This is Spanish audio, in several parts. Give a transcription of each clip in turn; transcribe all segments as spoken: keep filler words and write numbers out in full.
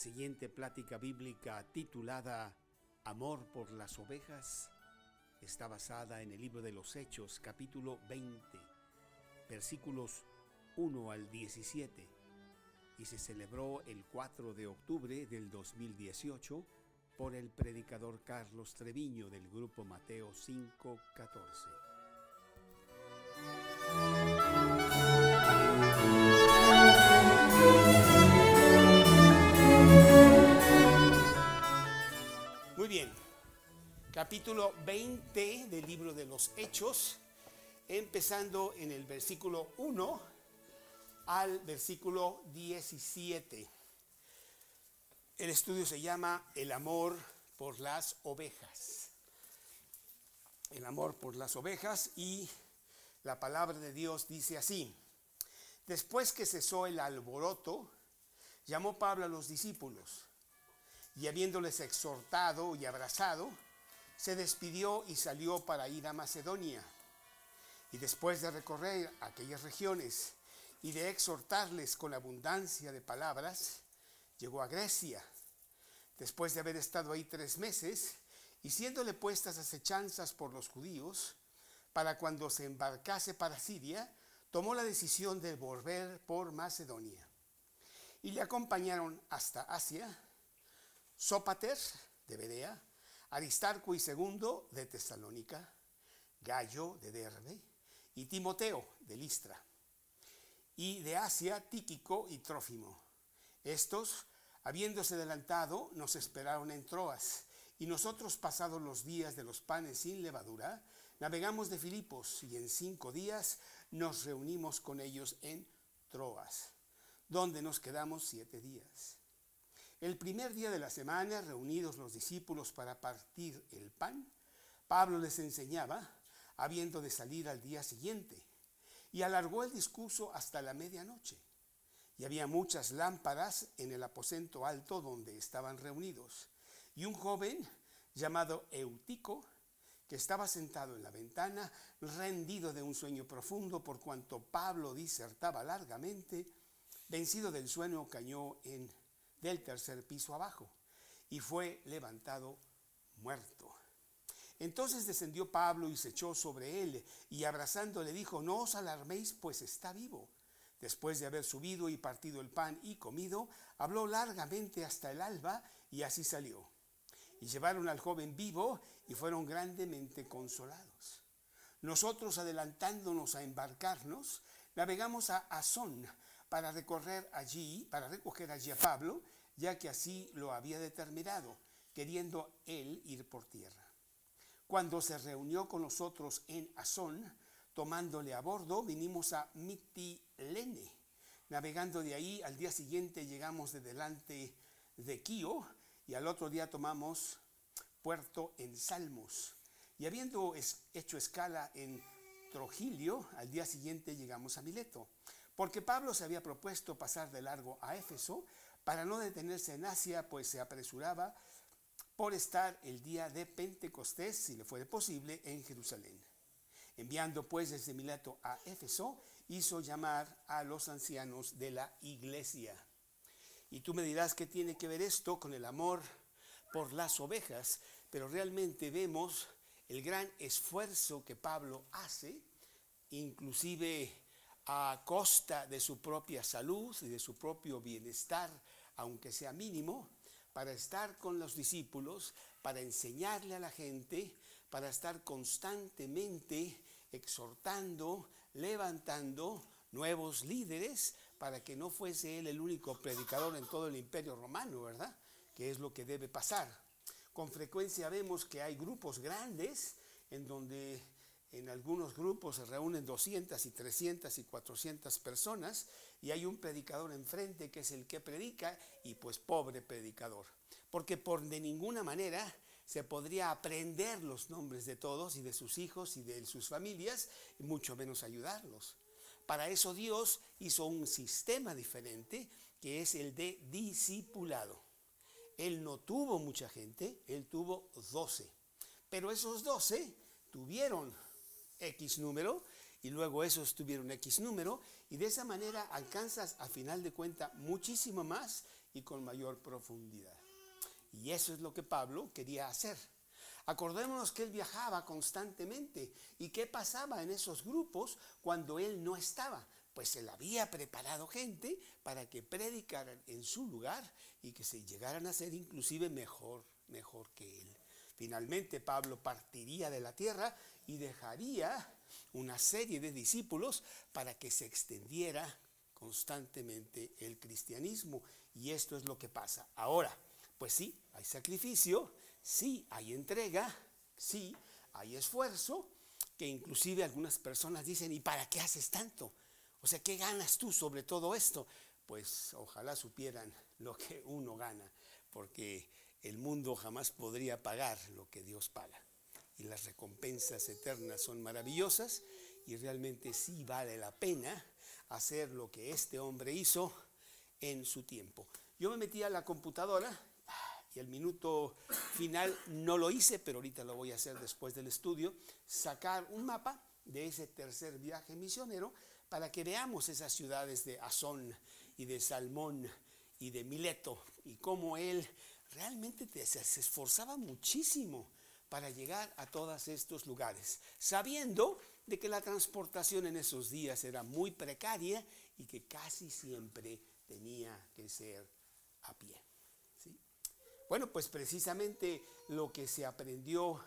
siguiente plática bíblica titulada Amor por las ovejas está basada en el libro de los Hechos, capítulo veinte, versículos uno al diecisiete, y se celebró el cuatro de octubre del dos mil dieciocho por el predicador Carlos Treviño del grupo Mateo cinco catorce. Muy bien, capítulo veinte del libro de los Hechos, empezando en el versículo uno al versículo diecisiete. El estudio se llama El amor por las ovejas. El amor por las ovejas, y la palabra de Dios dice así: Después que cesó el alboroto, llamó Pablo a los discípulos, y habiéndoles exhortado y abrazado, se despidió y salió para ir a Macedonia. Y después de recorrer aquellas regiones y de exhortarles con abundancia de palabras, llegó a Grecia. Después de haber estado ahí tres meses, y siéndole puestas acechanzas por los judíos, para cuando se embarcase para Siria, tomó la decisión de volver por Macedonia. Y le acompañaron hasta Asia Sópater de Berea, Aristarco y Segundo de Tesalónica, Gallo de Derbe y Timoteo de Listra. Y de Asia Tíquico y Trófimo. Estos, habiéndose adelantado, nos esperaron en Troas, y nosotros, pasados los días de los panes sin levadura, navegamos de Filipos, y en cinco días nos reunimos con ellos en Troas, donde nos quedamos siete días. El primer día de la semana, reunidos los discípulos para partir el pan, Pablo les enseñaba, habiendo de salir al día siguiente, y alargó el discurso hasta la medianoche. Y había muchas lámparas en el aposento alto donde estaban reunidos. Y un joven llamado Eutico, que estaba sentado en la ventana, rendido de un sueño profundo, por cuanto Pablo disertaba largamente, vencido del sueño, cayó en del tercer piso abajo, y fue levantado muerto. Entonces descendió Pablo y se echó sobre él, y abrazándole dijo: No os alarméis, pues está vivo. Después de haber subido y partido el pan y comido, habló largamente hasta el alba, y así salió. Y llevaron al joven vivo, y fueron grandemente consolados. Nosotros, adelantándonos a embarcarnos, navegamos a Asón, para recorrer allí, para recoger allí a Pablo, ya que así lo había determinado, queriendo él ir por tierra. Cuando se reunió con nosotros en Asón, tomándole a bordo, vinimos a Mitilene. Navegando de ahí, al día siguiente llegamos de delante de Quío, y al otro día tomamos puerto en Salmos. Y habiendo hecho escala en Trogilio, al día siguiente llegamos a Mileto. Porque Pablo se había propuesto pasar de largo a Éfeso para no detenerse en Asia, pues se apresuraba por estar el día de Pentecostés, si le fuera posible, en Jerusalén. Enviando pues desde Mileto a Éfeso, hizo llamar a los ancianos de la iglesia. Y tú me dirás, ¿qué tiene que ver esto con el amor por las ovejas? Pero realmente vemos el gran esfuerzo que Pablo hace, inclusive a costa de su propia salud y de su propio bienestar, aunque sea mínimo, para estar con los discípulos, para enseñarle a la gente, para estar constantemente exhortando, levantando nuevos líderes, para que no fuese él el único predicador en todo el imperio romano, ¿verdad? Que es lo que debe pasar. Con frecuencia vemos que hay grupos grandes en donde en algunos grupos se reúnen doscientas y trescientas y cuatrocientas personas, y hay un predicador enfrente que es el que predica, y pues pobre predicador, porque por de ninguna manera se podría aprender los nombres de todos y de sus hijos y de sus familias, y mucho menos ayudarlos. Para eso Dios hizo un sistema diferente, que es el de discipulado. Él no tuvo mucha gente, él tuvo doce, pero esos doce tuvieron X número, y luego esos tuvieron X número, y de esa manera alcanzas a final de cuenta muchísimo más y con mayor profundidad. Y eso es lo que Pablo quería hacer. Acordémonos que él viajaba constantemente. ¿Y qué pasaba en esos grupos cuando él no estaba? Pues él había preparado gente para que predicaran en su lugar y que se llegaran a ser inclusive mejor, mejor que él. Finalmente Pablo partiría de la tierra y dejaría una serie de discípulos para que se extendiera constantemente el cristianismo. Y esto es lo que pasa. Ahora, pues sí, hay sacrificio, sí, hay entrega, sí, hay esfuerzo, que inclusive algunas personas dicen, ¿y para qué haces tanto? O sea, ¿qué ganas tú sobre todo esto? Pues ojalá supieran lo que uno gana, porque el mundo jamás podría pagar lo que Dios paga. Y las recompensas eternas son maravillosas y realmente sí vale la pena hacer lo que este hombre hizo en su tiempo. Yo me metí a la computadora y al minuto final no lo hice, pero ahorita lo voy a hacer después del estudio, sacar un mapa de ese tercer viaje misionero para que veamos esas ciudades de Asón y de Salmón y de Mileto y cómo él realmente se esforzaba muchísimo para llegar a todos estos lugares, sabiendo de que la transportación en esos días era muy precaria y que casi siempre tenía que ser a pie. ¿Sí? Bueno, pues precisamente lo que se aprendió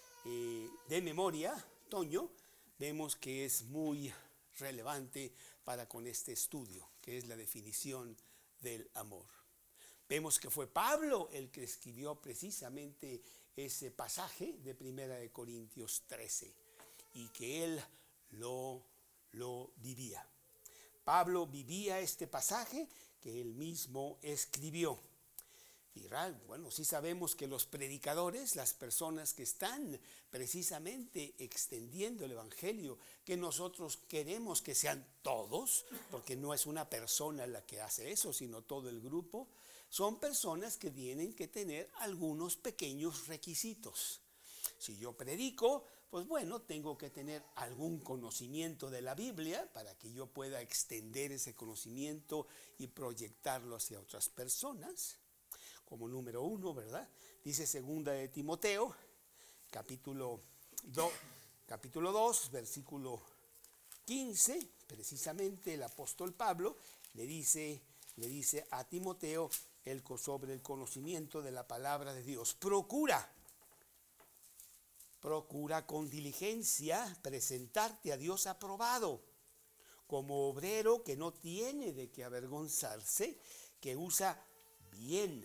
eh, de memoria, Toño, vemos que es muy relevante para con este estudio, que es la definición del amor. Vemos que fue Pablo el que escribió precisamente ese pasaje de Primera de Corintios trece y que él lo, lo vivía. Pablo vivía este pasaje que él mismo escribió. Y bueno, sí sabemos que los predicadores, las personas que están precisamente extendiendo el evangelio, que nosotros queremos que sean todos, porque no es una persona la que hace eso, sino todo el grupo, son personas que tienen que tener algunos pequeños requisitos. Si yo predico, pues bueno, tengo que tener algún conocimiento de la Biblia para que yo pueda extender ese conocimiento y proyectarlo hacia otras personas. Como número uno, ¿verdad? Dice segunda de Timoteo, capítulo dos, capítulo dos, versículo quince, precisamente el apóstol Pablo le dice, le dice a Timoteo el, sobre el conocimiento de la palabra de Dios. Procura, procura con diligencia presentarte a Dios aprobado, como obrero que no tiene de qué avergonzarse, que usa bien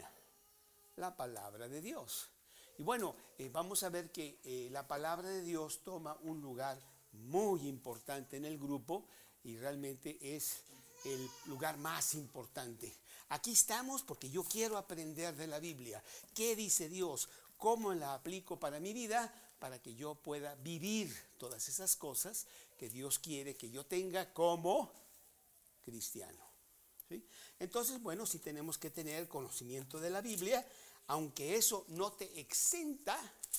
la palabra de Dios. Y bueno, eh, vamos a ver que eh, la palabra de Dios toma un lugar muy importante en el grupo y realmente es el lugar más importante. Aquí estamos porque yo quiero aprender de la Biblia. ¿Qué dice Dios? ¿Cómo la aplico para mi vida? Para que yo pueda vivir todas esas cosas que Dios quiere que yo tenga como cristiano. ¿Sí? Entonces, bueno, sí tenemos que tener conocimiento de la Biblia, aunque eso no te exenta,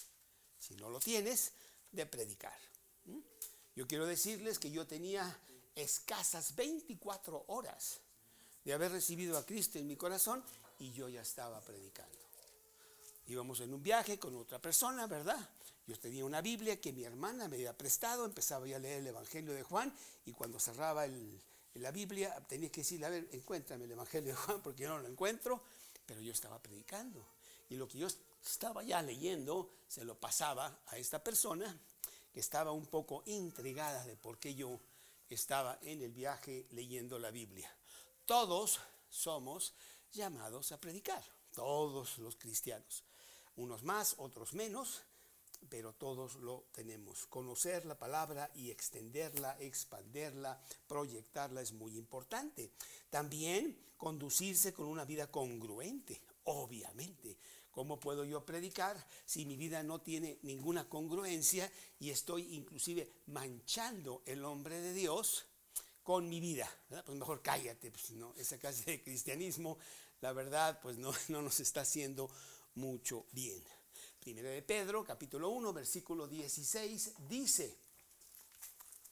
si no lo tienes, de predicar. ¿Mm? Yo quiero decirles que yo tenía escasas veinticuatro horas de haber recibido a Cristo en mi corazón y yo ya estaba predicando. Íbamos en un viaje con otra persona, ¿verdad? Yo tenía una Biblia que mi hermana me había prestado, empezaba ya a leer el Evangelio de Juan y cuando cerraba el en la Biblia tenía que decirle, a ver, encuéntrame el Evangelio de Juan porque yo no lo encuentro, pero yo estaba predicando. Y lo que yo estaba ya leyendo se lo pasaba a esta persona que estaba un poco intrigada de por qué yo estaba en el viaje leyendo la Biblia. Todos somos llamados a predicar, todos los cristianos. Unos más, otros menos, pero todos lo tenemos. Conocer la palabra y extenderla, expanderla, proyectarla es muy importante. También conducirse con una vida congruente, obviamente. ¿Cómo puedo yo predicar si mi vida no tiene ninguna congruencia y estoy inclusive manchando el nombre de Dios con mi vida? ¿Verdad? Pues mejor cállate, pues no, esa clase de cristianismo, la verdad, pues no, no nos está haciendo mucho bien. Primera de Pedro, capítulo uno, versículo dieciséis, dice,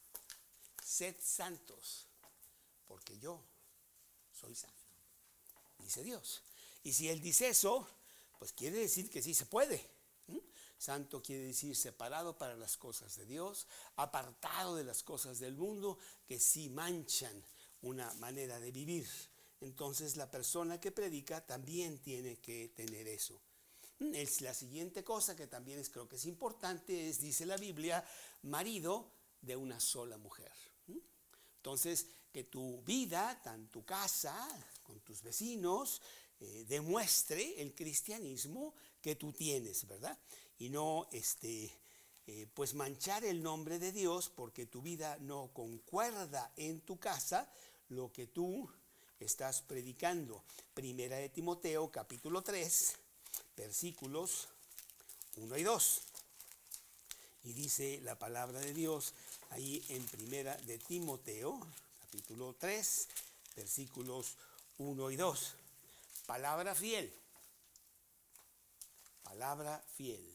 sed santos, porque yo soy santo. dice Dios. Y si Él dice eso, pues quiere decir que sí se puede. ¿Mm? Santo quiere decir separado para las cosas de Dios, apartado de las cosas del mundo que sí manchan una manera de vivir. Entonces la persona que predica también tiene que tener eso. Es la siguiente cosa que también es, creo que es importante, es, dice la Biblia, marido de una sola mujer. Entonces, que tu vida, en tu casa, con tus vecinos, eh, demuestre el cristianismo que tú tienes, ¿verdad? Y no, este, eh, pues manchar el nombre de Dios porque tu vida no concuerda en tu casa lo que tú estás predicando. Primera de Timoteo, capítulo tres, versículos uno y dos. Y dice la palabra de Dios ahí en Primera de Timoteo, capítulo tres, versículos uno y dos. Palabra fiel. Palabra fiel.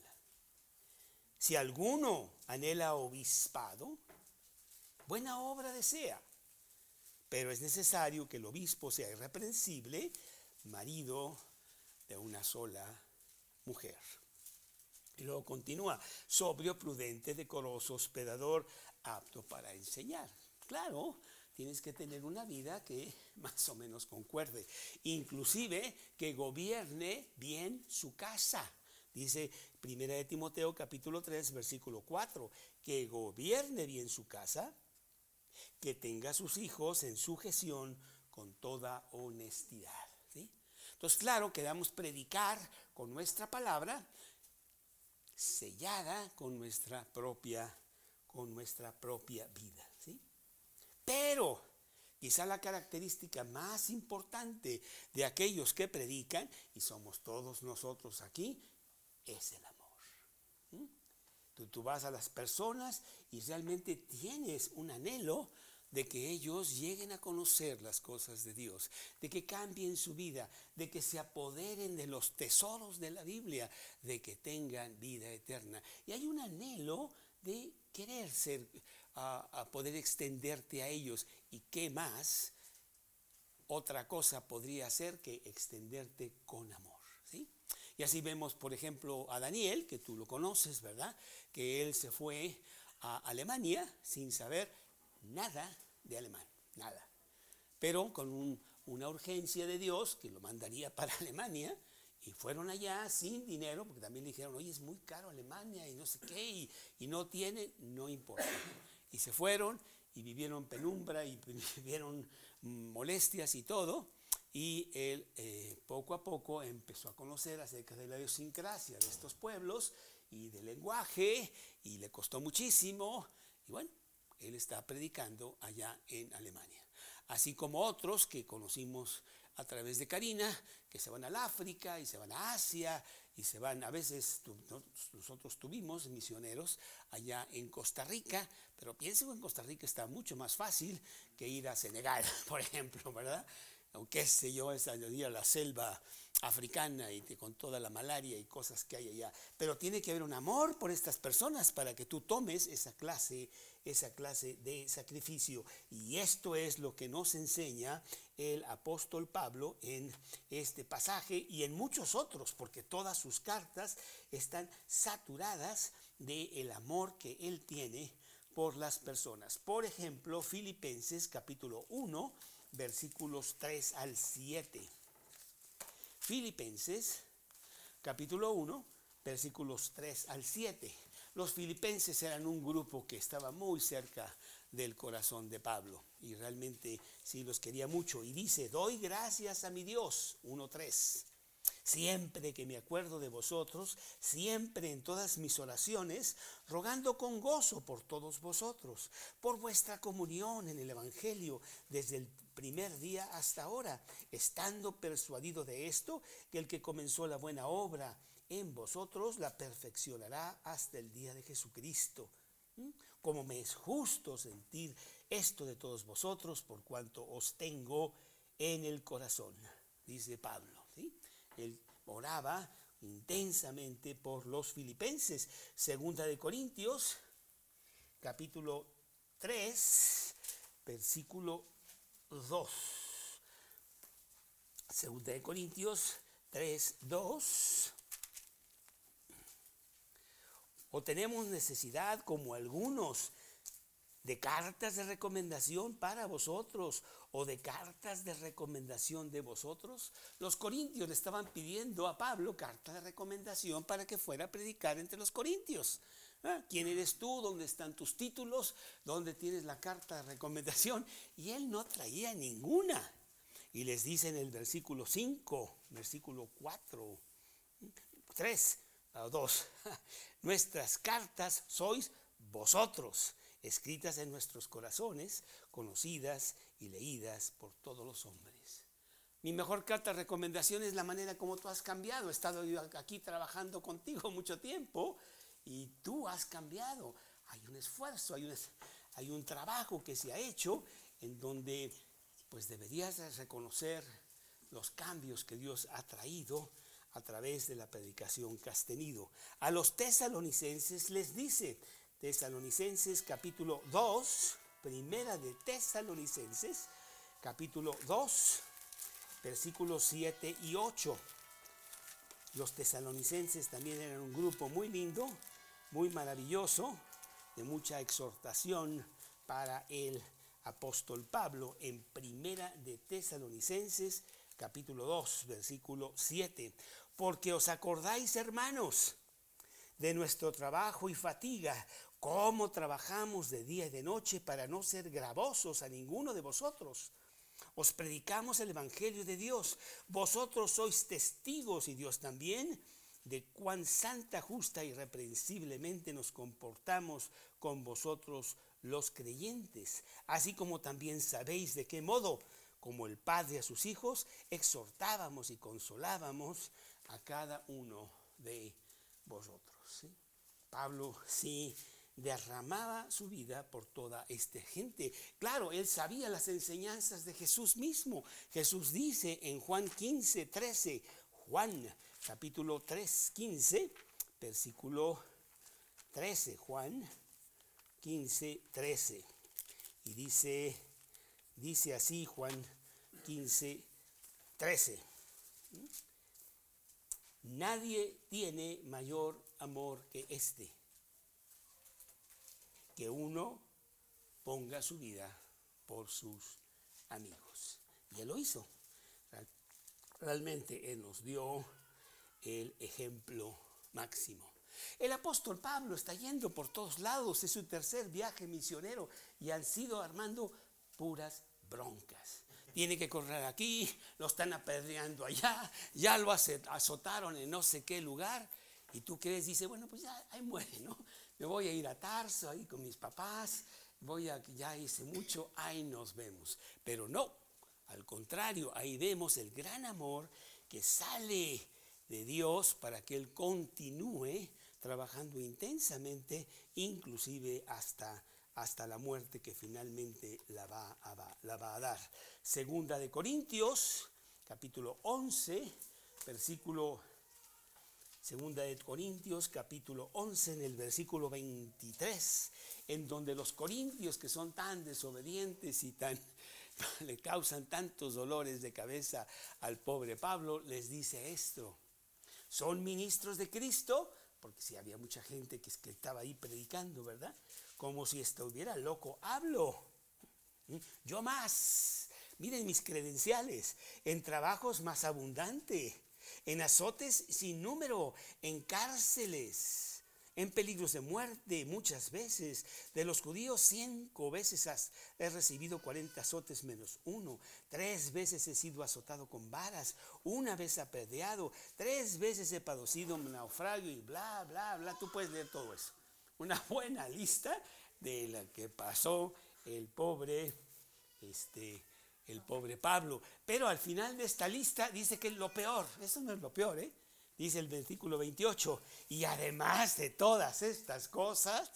Si alguno anhela obispado, buena obra desea, pero es necesario que el obispo sea irreprensible, marido de una sola mujer. Y luego continúa, sobrio, prudente, decoroso, hospedador, apto para enseñar. Claro, tienes que tener una vida que más o menos concuerde, inclusive que gobierne bien su casa. Dice Primera de Timoteo capítulo tres, versículo cuatro, que gobierne bien su casa, que tenga a sus hijos en sujeción con toda honestidad. ¿Sí? Entonces, claro, queremos predicar con nuestra palabra, sellada con nuestra propia, con nuestra propia vida, ¿sí? Pero quizá la característica más importante de aquellos que predican, y somos todos nosotros aquí, es el amor. ¿Mm? Tú, tú vas a las personas y realmente tienes un anhelo de que ellos lleguen a conocer las cosas de Dios, de que cambien su vida, de que se apoderen de los tesoros de la Biblia, de que tengan vida eterna. Y hay un anhelo de querer ser, a, a poder extenderte a ellos. ¿Y qué más? Otra cosa podría ser que extenderte con amor, ¿sí? Y así vemos, por ejemplo, a Daniel, que tú lo conoces, ¿verdad? Que él se fue a Alemania sin saber nada de alemán, nada. Pero con un, una urgencia de Dios que lo mandaría para Alemania, y fueron allá sin dinero, porque también le dijeron, oye, es muy caro Alemania y no sé qué, y, y no tiene, no importa. Y se fueron y vivieron penumbra y vivieron molestias y todo. Y él eh, poco a poco empezó a conocer acerca de la idiosincrasia de estos pueblos y del lenguaje, y le costó muchísimo. Y bueno, él está predicando allá en Alemania. Así como otros que conocimos a través de Karina, que se van al África y se van a Asia y se van, a veces tu, nosotros tuvimos misioneros allá en Costa Rica, pero pienso que en Costa Rica está mucho más fácil que ir a Senegal, por ejemplo, ¿verdad? Aunque sé yo, es ir a la selva africana y con toda la malaria y cosas que hay allá. Pero tiene que haber un amor por estas personas para que tú tomes esa clase, esa clase de sacrificio. Y esto es lo que nos enseña el apóstol Pablo en este pasaje y en muchos otros, porque todas sus cartas están saturadas del amor que él tiene por las personas. Por ejemplo, Filipenses capítulo uno, versículos tres al siete. Filipenses capítulo uno, versículos tres al siete. Los filipenses eran un grupo que estaba muy cerca del corazón de Pablo y realmente sí los quería mucho. Y dice, doy gracias a mi Dios, uno tres. Siempre que me acuerdo de vosotros, siempre en todas mis oraciones, rogando con gozo por todos vosotros, por vuestra comunión en el Evangelio desde el primer día hasta ahora, estando persuadido de esto, que el que comenzó la buena obra en vosotros la perfeccionará hasta el día de Jesucristo. ¿Mm? Como me es justo sentir esto de todos vosotros, por cuanto os tengo en el corazón, dice Pablo, ¿sí? Él oraba intensamente por los filipenses. Segunda de Corintios, capítulo tres, versículo dos. Segunda de Corintios tres, dos. ¿O tenemos necesidad, como algunos, de cartas de recomendación para vosotros o de cartas de recomendación de vosotros? Los corintios le estaban pidiendo a Pablo carta de recomendación para que fuera a predicar entre los corintios. ¿Ah? ¿Quién eres tú? ¿Dónde están tus títulos? ¿Dónde tienes la carta de recomendación? Y él no traía ninguna. Y les dice en el versículo cinco, versículo cuatro, tres, dos, nuestras cartas sois vosotros, escritas en nuestros corazones, conocidas y leídas por todos los hombres. Mi mejor carta de recomendación es la manera como tú has cambiado. He estado yo aquí trabajando contigo mucho tiempo y tú has cambiado. Hay un esfuerzo, hay un, hay un trabajo que se ha hecho en donde pues deberías reconocer los cambios que Dios ha traído a través de la predicación que has tenido. A los tesalonicenses les dice, Tesalonicenses capítulo dos, primera de Tesalonicenses, capítulo dos, versículos siete y ocho. Los tesalonicenses también eran un grupo muy lindo, muy maravilloso, de mucha exhortación para el apóstol Pablo. En primera de Tesalonicenses capítulo dos, versículo siete. Porque os acordáis, hermanos, de nuestro trabajo y fatiga, cómo trabajamos de día y de noche para no ser gravosos a ninguno de vosotros. Os predicamos el evangelio de Dios. Vosotros sois testigos, y Dios también, de cuán santa, justa y irreprensiblemente nos comportamos con vosotros los creyentes, así como también sabéis de qué modo, como el Padre a sus hijos, exhortábamos y consolábamos a cada uno de vosotros. ¿Sí? Pablo sí derramaba su vida por toda esta gente. Claro, él sabía las enseñanzas de Jesús mismo. Jesús dice en Juan quince, trece, Juan capítulo tres, quince, versículo trece, Juan quince, trece. Y dice, dice así Juan quince, trece. Nadie tiene mayor amor que este, que uno ponga su vida por sus amigos. Y él lo hizo. Realmente él nos dio el ejemplo máximo. El apóstol Pablo está yendo por todos lados, es su tercer viaje misionero y han sido armando puras broncas. Tiene que correr aquí, lo están apedreando allá, ya lo azotaron en no sé qué lugar. Y tú crees, dice, bueno, pues ya ahí muere, ¿no? Me voy a ir a Tarso, ahí con mis papás, voy a, ya hice mucho, ahí nos vemos. Pero no, al contrario, ahí vemos el gran amor que sale de Dios para que Él continúe trabajando intensamente, inclusive hasta, hasta la muerte que finalmente la va, a, la va a dar. Segunda de Corintios, capítulo once, versículo, segunda de Corintios, capítulo once, en el versículo veintitrés, en donde los corintios que son tan desobedientes y tan le causan tantos dolores de cabeza al pobre Pablo, les dice esto: son ministros de Cristo, porque si había mucha gente que, que estaba ahí predicando, ¿verdad? Como si estuviera loco, hablo. Yo más, miren mis credenciales, en trabajos más abundante, en azotes sin número, en cárceles, en peligros de muerte muchas veces. De los judíos cinco veces has, he recibido cuarenta azotes menos uno. Tres veces he sido azotado con varas, una vez apedreado, tres veces he padecido un naufragio y bla, bla, bla. Tú puedes leer todo eso. Una buena lista de la que pasó el pobre, este, el pobre Pablo. Pero al final de esta lista dice que lo peor, eso no es lo peor, ¿eh? Dice el versículo veintiocho, y además de todas estas cosas,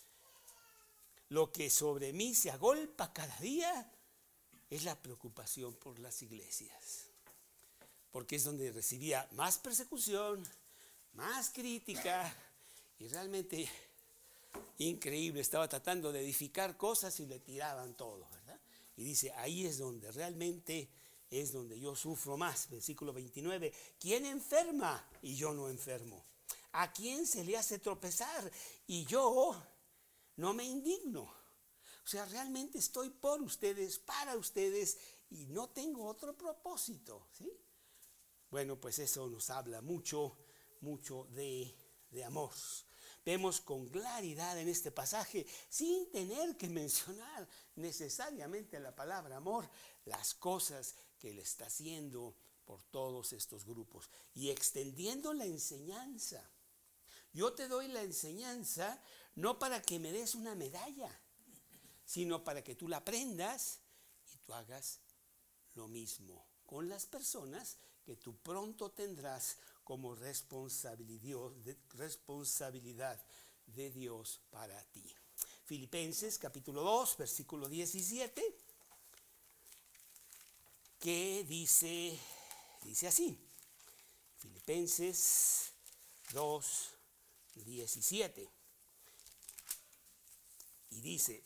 lo que sobre mí se agolpa cada día es la preocupación por las iglesias. Porque es donde recibía más persecución, más crítica, y realmente increíble, estaba tratando de edificar cosas y le tiraban todo, ¿verdad? Y dice, ahí es donde realmente es donde yo sufro más. Versículo veintinueve, ¿quién enferma y yo no enfermo? ¿A quién se le hace tropezar y yo no me indigno? O sea, realmente estoy por ustedes, para ustedes, y no tengo otro propósito, ¿sí? Bueno, pues eso nos habla mucho, mucho de, de amor. Vemos con claridad en este pasaje, sin tener que mencionar necesariamente la palabra amor, las cosas que Él está haciendo por todos estos grupos y extendiendo la enseñanza. Yo te doy la enseñanza no para que me des una medalla, sino para que tú la aprendas y tú hagas lo mismo con las personas que tú pronto tendrás como responsabilidad de, responsabilidad de Dios para ti. Filipenses capítulo dos, versículo diecisiete, que dice, dice así, Filipenses dos, diecisiete, y dice,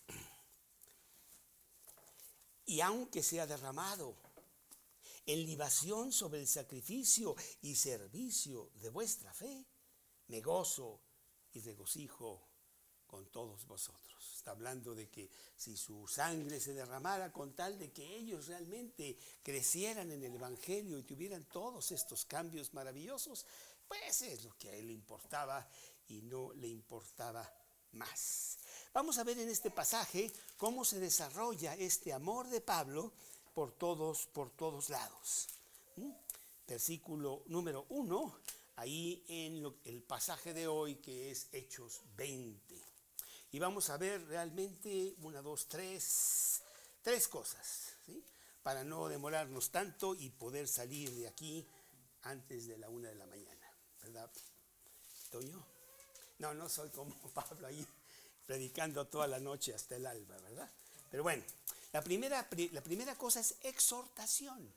y aunque sea derramado en libación sobre el sacrificio y servicio de vuestra fe, me gozo y regocijo con todos vosotros. Está hablando de que si su sangre se derramara con tal de que ellos realmente crecieran en el Evangelio y tuvieran todos estos cambios maravillosos, pues es lo que a él le importaba y no le importaba más. Vamos a ver en este pasaje cómo se desarrolla este amor de Pablo por todos, por todos lados. ¿Mm? Versículo número uno, ahí en lo, el pasaje de hoy, que es Hechos veinte. Y vamos a ver realmente una, dos, tres, tres cosas, ¿sí? Para no demorarnos tanto y poder salir de aquí antes de la una de la mañana, ¿verdad, Toño? No, no soy como Pablo ahí predicando toda la noche hasta el alba, ¿verdad? Pero bueno, la primera, la primera cosa es exhortación.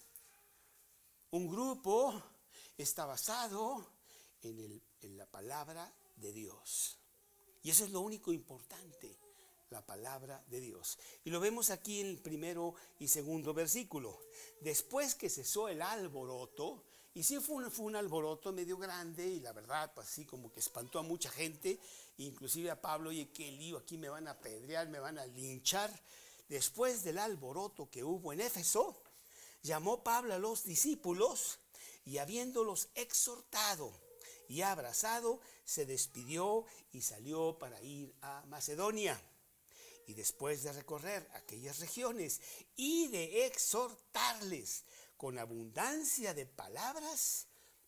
Un grupo está basado en, el, en la palabra de Dios. Y eso es lo único importante, la palabra de Dios. Y lo vemos aquí en el primero y segundo versículo. Después que cesó el alboroto, y sí fue un, fue un alboroto medio grande, y la verdad, pues sí, como que espantó a mucha gente, inclusive a Pablo, oye, qué lío, aquí me van a apedrear, me van a linchar. Después del alboroto que hubo en Éfeso, llamó Pablo a los discípulos y habiéndolos exhortado y abrazado, se despidió y salió para ir a Macedonia. Y después de recorrer aquellas regiones y de exhortarles con abundancia de palabras,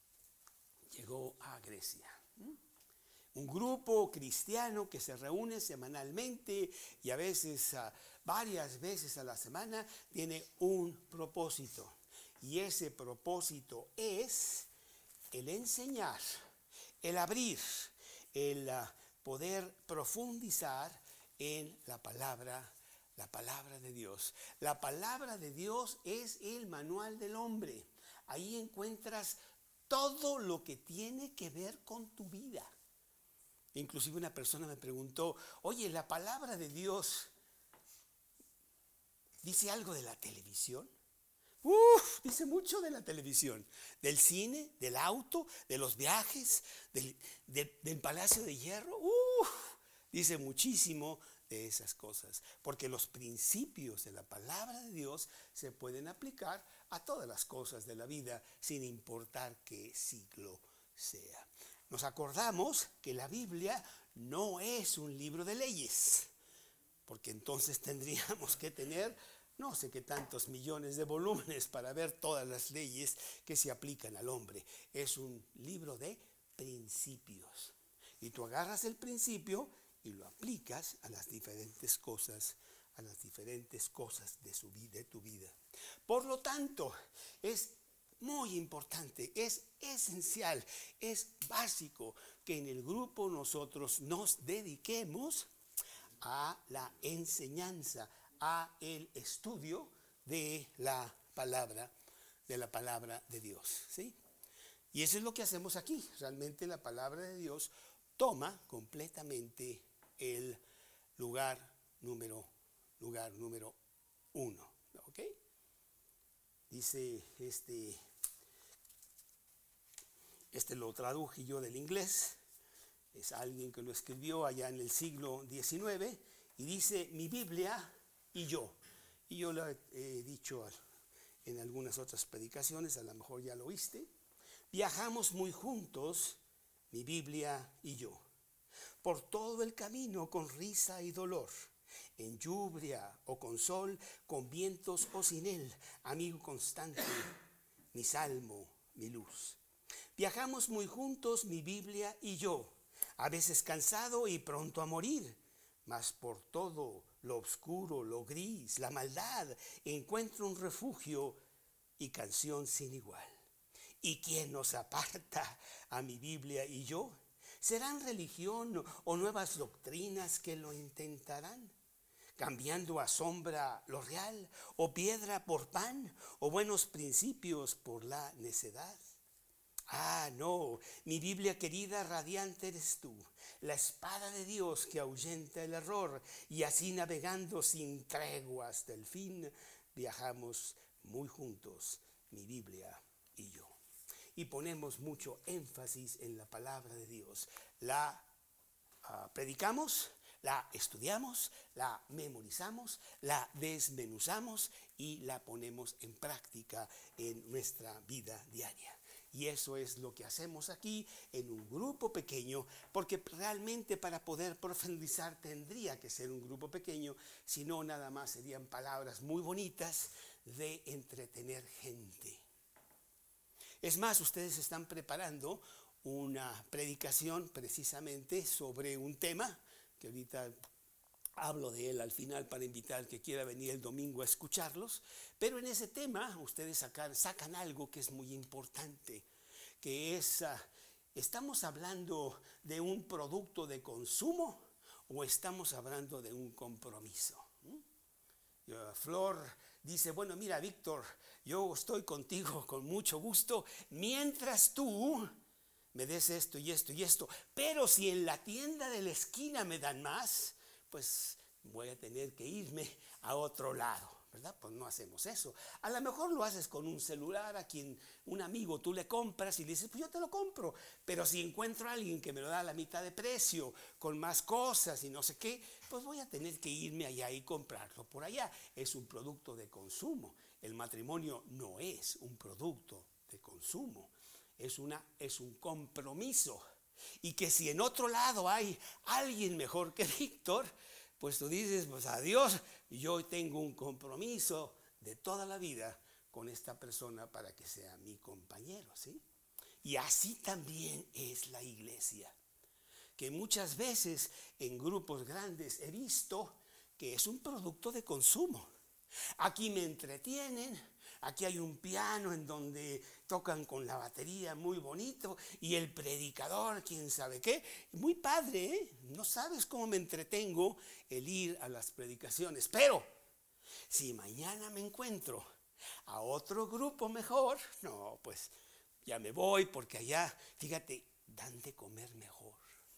llegó a Grecia. Un grupo cristiano que se reúne semanalmente y a veces uh, varias veces a la semana tiene un propósito. Y ese propósito es el enseñar, el abrir, el uh, poder profundizar en la palabra, la palabra de Dios. La palabra de Dios es el manual del hombre. Ahí encuentras todo lo que tiene que ver con tu vida. Inclusive una persona me preguntó, oye, ¿la palabra de Dios dice algo de la televisión? Uf, dice mucho de la televisión, del cine, del auto, de los viajes, del, de, del Palacio de Hierro. Uf, dice muchísimo de esas cosas, porque los principios de la palabra de Dios se pueden aplicar a todas las cosas de la vida, sin importar qué siglo sea. Nos acordamos que la Biblia no es un libro de leyes, porque entonces tendríamos que tener no sé qué tantos millones de volúmenes para ver todas las leyes que se aplican al hombre. Es un libro de principios. Y tú agarras el principio y lo aplicas a las diferentes cosas, a las diferentes cosas de, su vida, de tu vida. Por lo tanto, es muy importante, es esencial, es básico que en el grupo nosotros nos dediquemos a la enseñanza, a el estudio de la palabra, de la palabra de Dios, ¿sí? Y eso es lo que hacemos aquí. Realmente la palabra de Dios toma completamente el lugar número, lugar número uno, ¿ok? Dice, este, este lo traduje yo del inglés, es alguien que lo escribió allá en el siglo diecinueve, y dice, mi Biblia y yo. Y yo lo he, he dicho en algunas otras predicaciones, a lo mejor ya lo oíste. Viajamos muy juntos, mi Biblia y yo, por todo el camino con risa y dolor, en lluvia o con sol, con vientos o sin él, amigo constante, mi salmo, mi luz. Viajamos muy juntos, mi Biblia y yo, a veces cansado y pronto a morir, mas por todo lo oscuro, lo gris, la maldad, encuentro un refugio y canción sin igual. ¿Y quién nos aparta a mi Biblia y yo? ¿Serán religión o nuevas doctrinas que lo intentarán? Cambiando a sombra lo real, o piedra por pan, o buenos principios por la necedad. Ah, no, mi Biblia querida, radiante eres tú, la espada de Dios que ahuyenta el error, y así navegando sin tregua hasta el fin, viajamos muy juntos, mi Biblia y yo. Y ponemos mucho énfasis en la palabra de Dios. La uh, predicamos, la estudiamos, la memorizamos, la desmenuzamos y la ponemos en práctica en nuestra vida diaria. Y eso es lo que hacemos aquí en un grupo pequeño, porque realmente para poder profundizar tendría que ser un grupo pequeño, si no nada más serían palabras muy bonitas de entretener gente. Es más, ustedes están preparando una predicación precisamente sobre un tema, que ahorita hablo de él al final para invitar al que quiera venir el domingo a escucharlos, pero en ese tema ustedes sacan, sacan algo que es muy importante, que es, uh, ¿estamos hablando de un producto de consumo o estamos hablando de un compromiso? ¿Mm? Uh, Flor dice, bueno, mira, Víctor, yo estoy contigo con mucho gusto mientras tú me des esto y esto y esto, pero si en la tienda de la esquina me dan más, pues voy a tener que irme a otro lado, ¿verdad? Pues no hacemos eso. A lo mejor lo haces con un celular a quien un amigo tú le compras y le dices, pues yo te lo compro, pero si encuentro a alguien que me lo da a la mitad de precio, con más cosas y no sé qué, pues voy a tener que irme allá y comprarlo por allá. Es un producto de consumo. El matrimonio no es un producto de consumo, es, una, es un compromiso. Y que si en otro lado hay alguien mejor que Víctor, pues tú dices, pues adiós, yo tengo un compromiso de toda la vida con esta persona para que sea mi compañero, ¿sí? Y así también es la iglesia, que muchas veces en grupos grandes he visto que es un producto de consumo. Aquí me entretienen, aquí hay un piano en donde tocan con la batería muy bonito y el predicador, quién sabe qué, muy padre, ¿eh? No sabes cómo me entretengo el ir a las predicaciones, pero si mañana me encuentro a otro grupo mejor, no, pues ya me voy porque allá, fíjate, dan de comer mejor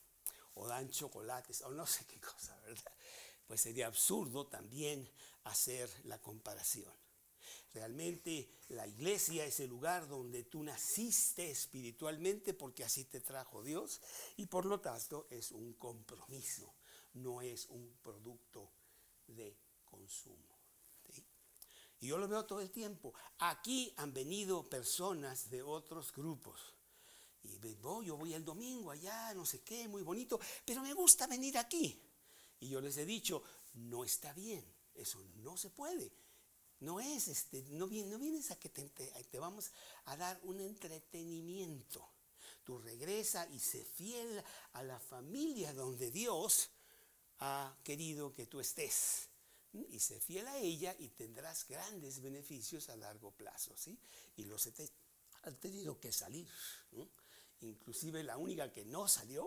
o dan chocolates o no sé qué cosa, ¿verdad? Pues sería absurdo también hacer la comparación. Realmente la iglesia es el lugar donde tú naciste espiritualmente porque así te trajo Dios y por lo tanto es un compromiso, no es un producto de consumo. ¿Sí? Y yo lo veo todo el tiempo. Aquí han venido personas de otros grupos. Y oh, yo voy el domingo allá, no sé qué, muy bonito, pero me gusta venir aquí. Y yo les he dicho, no está bien, eso no se puede. No es este, no, no vienes a que te, te, te vamos a dar un entretenimiento. Tú regresa y sé fiel a la familia donde Dios ha querido que tú estés. Y sé fiel a ella y tendrás grandes beneficios a largo plazo, ¿sí? Y los he te, han tenido que salir, ¿no? Inclusive la única que no salió,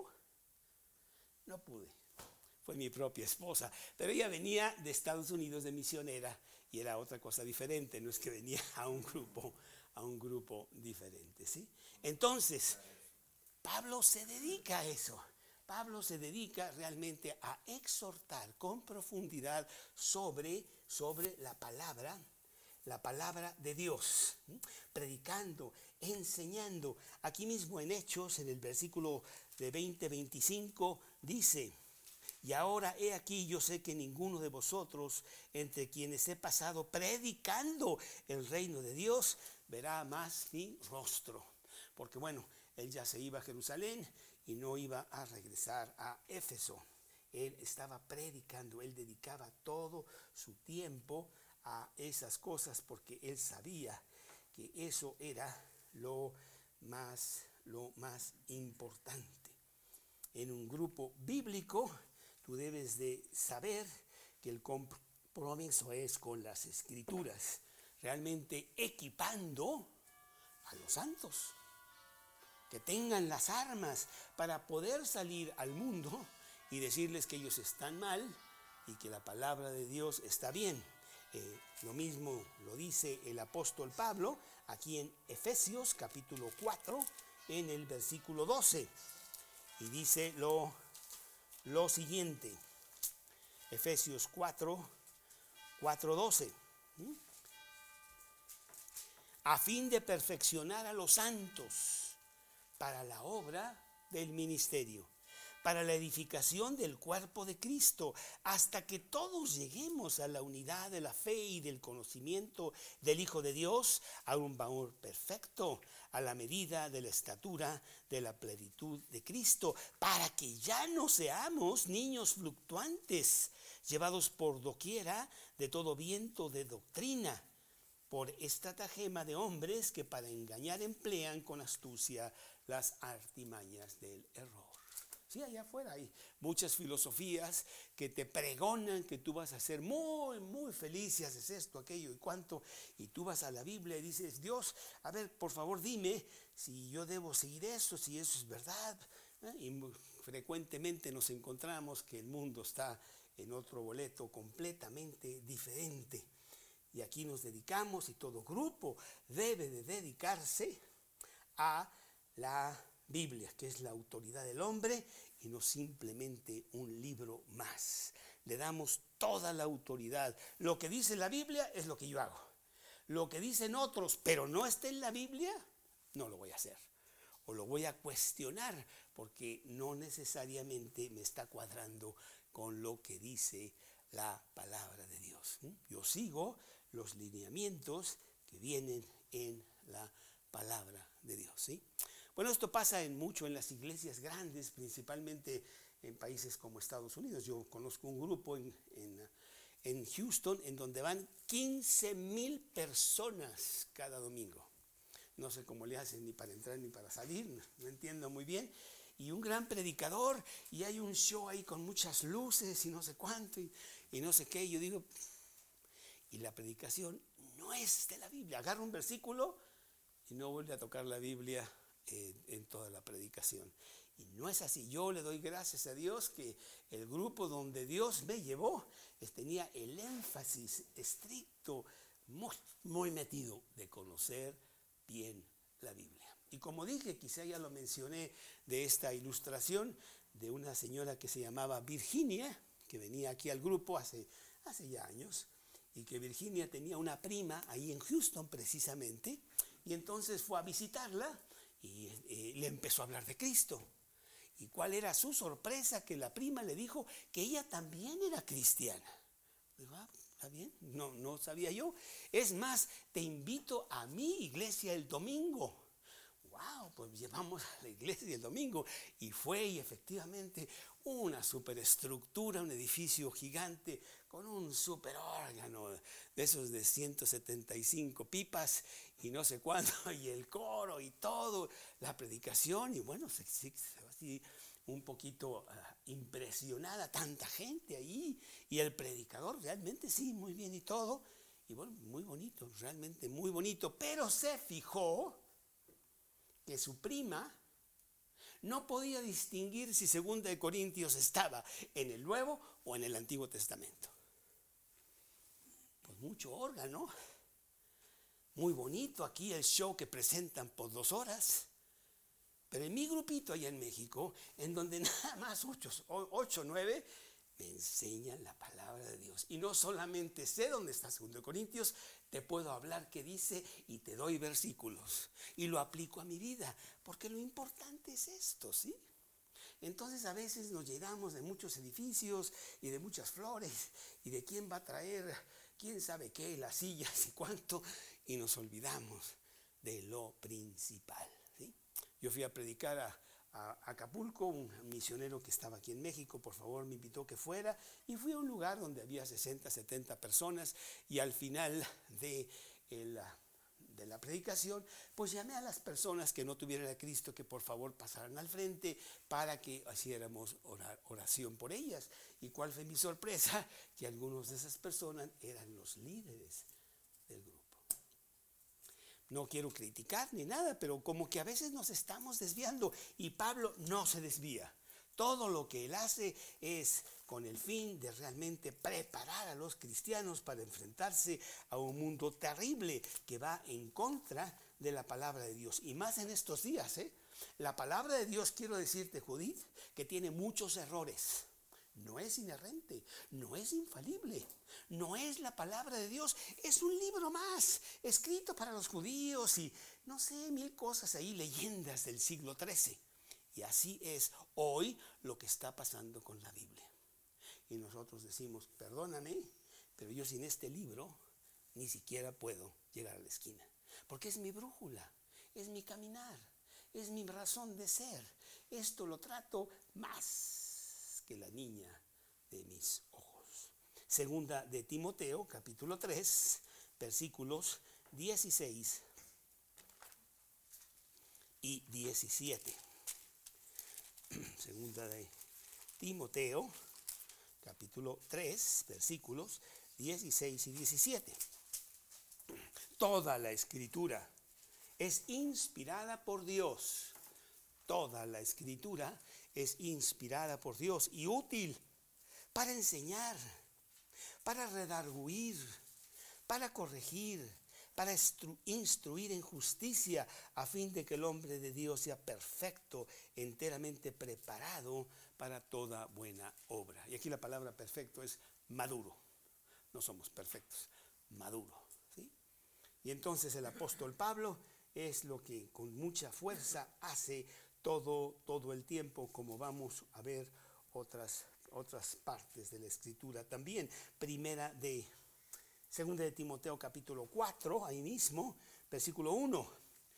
no pude. Fue mi propia esposa, pero ella venía de Estados Unidos de misionera y era otra cosa diferente, no es que venía a un grupo, a un grupo diferente, ¿sí? Entonces, Pablo se dedica a eso. Pablo se dedica realmente a exhortar con profundidad sobre, sobre la palabra, la palabra de Dios, predicando, enseñando. Aquí mismo en Hechos, en el versículo de veinte, veinticinco, dice: y ahora he aquí, yo sé que ninguno de vosotros, entre quienes he pasado predicando el reino de Dios, verá más mi rostro. Porque bueno, él ya se iba a Jerusalén y no iba a regresar a Éfeso. Él estaba predicando, él dedicaba todo su tiempo a esas cosas porque él sabía que eso era lo más, lo más importante. En un grupo bíblico, tú debes de saber que el compromiso es con las Escrituras, realmente equipando a los santos, que tengan las armas para poder salir al mundo y decirles que ellos están mal y que la palabra de Dios está bien. Eh, lo mismo lo dice el apóstol Pablo aquí en Efesios capítulo cuatro, en el versículo doce, y dice lo, lo siguiente. Efesios cuatro, cuatro, doce. ¿Mm? A fin de perfeccionar a los santos para la obra del ministerio, para la edificación del cuerpo de Cristo, hasta que todos lleguemos a la unidad de la fe y del conocimiento del Hijo de Dios, a un varón perfecto, a la medida de la estatura de la plenitud de Cristo, para que ya no seamos niños fluctuantes, llevados por doquiera de todo viento de doctrina, por estratagema de hombres que para engañar emplean con astucia las artimañas del error. Sí, allá afuera hay muchas filosofías que te pregonan que tú vas a ser muy, muy feliz si haces esto, aquello y cuánto. Y tú vas a la Biblia y dices: Dios, a ver, por favor dime si yo debo seguir eso, si eso es verdad. Y frecuentemente nos encontramos que el mundo está en otro boleto completamente diferente. Y aquí nos dedicamos, y todo grupo debe de dedicarse a la Biblia, que es la autoridad del hombre y no simplemente un libro más. Le damos toda la autoridad. Lo que dice la Biblia es lo que yo hago. Lo que dicen otros, pero no está en la Biblia, no lo voy a hacer. O lo voy a cuestionar porque no necesariamente me está cuadrando con lo que dice la palabra de Dios. Yo sigo los lineamientos que vienen en la palabra de Dios, ¿sí? Bueno, esto pasa en mucho en las iglesias grandes, principalmente en países como Estados Unidos. Yo conozco un grupo en, en, en Houston en donde van quince mil personas cada domingo. No sé cómo le hacen ni para entrar ni para salir, no entiendo muy bien. Y un gran predicador, y hay un show ahí con muchas luces y no sé cuánto y, y no sé qué. Y yo digo, y la predicación no es de la Biblia. Agarra un versículo y no vuelve a tocar la Biblia en, en toda la predicación. Y no es así. Yo le doy gracias a Dios que el grupo donde Dios me llevó tenía el énfasis estricto, muy, muy metido de conocer bien la Biblia. Y como dije, quizá ya lo mencioné, de esta ilustración de una señora que se llamaba Virginia, que venía aquí al grupo hace, hace ya años, y que Virginia tenía una prima ahí en Houston precisamente, y entonces fue a visitarla y eh, le empezó a hablar de Cristo. ¿Y cuál era su sorpresa? Que la prima le dijo que ella también era cristiana. Digo, ah, ¿está bien? No, no sabía yo. Es más, te invito a mi iglesia el domingo. Wow, pues llevamos a la iglesia el domingo. Y fue, y efectivamente, una superestructura, un edificio gigante con un super órgano de esos de ciento setenta y cinco pipas y no sé cuánto, y el coro y todo, la predicación. Y bueno, se, se, se va así un poquito uh, impresionada, tanta gente ahí, y el predicador realmente sí, muy bien y todo, y bueno, muy bonito, realmente muy bonito, pero se fijó que su prima no podía distinguir si Segunda de Corintios estaba en el Nuevo o en el Antiguo Testamento. Pues mucho órgano, muy bonito aquí el show que presentan por dos horas. Pero en mi grupito allá en México, en donde nada más ocho, ocho, nueve, me enseña la palabra de Dios. Y no solamente sé dónde está segundo de Corintios, te puedo hablar qué dice y te doy versículos. Y lo aplico a mi vida, porque lo importante es esto, ¿sí? Entonces a veces nos llenamos de muchos edificios y de muchas flores y de quién va a traer, quién sabe qué, las sillas y cuánto, y nos olvidamos de lo principal, ¿sí? Yo fui a predicar a, a Acapulco, un misionero que estaba aquí en México, por favor me invitó que fuera, y fui a un lugar donde había sesenta, setenta personas, y al final de el de la predicación, pues llamé a las personas que no tuvieran a Cristo que por favor pasaran al frente para que hiciéramos orar, oración por ellas. ¿Y cuál fue mi sorpresa? Que algunos de esas personas eran los líderes del grupo. No quiero criticar ni nada, pero como que a veces nos estamos desviando, y Pablo no se desvía. Todo lo que él hace es con el fin de realmente preparar a los cristianos para enfrentarse a un mundo terrible que va en contra de la palabra de Dios. Y más en estos días, ¿eh? La palabra de Dios, quiero decirte, Judith, que tiene muchos errores. No es inerrante, no es infalible, no es la palabra de Dios, es un libro más, escrito para los judíos y no sé, mil cosas ahí, leyendas del siglo trece. Y así es hoy lo que está pasando con la Biblia. Y nosotros decimos, perdóname, pero yo sin este libro ni siquiera puedo llegar a la esquina. Porque es mi brújula, es mi caminar, es mi razón de ser. Esto lo trato más que la niña de mis ojos. Segunda de Timoteo, capítulo tres, versículos dieciséis y diecisiete. Segunda de Timoteo, capítulo tres, versículos dieciséis y diecisiete. Toda la escritura es inspirada por Dios. Toda la escritura es inspirada por Dios y útil para enseñar, para redarguir, para corregir, para instruir en justicia, a fin de que el hombre de Dios sea perfecto, enteramente preparado para toda buena obra. Y aquí la palabra perfecto es maduro. No somos perfectos, maduro, ¿sí? Y entonces el apóstol Pablo es lo que con mucha fuerza hace todo, todo el tiempo, como vamos a ver otras, otras partes de la escritura también. Primera de Segunda de Timoteo capítulo cuatro, ahí mismo, versículo uno.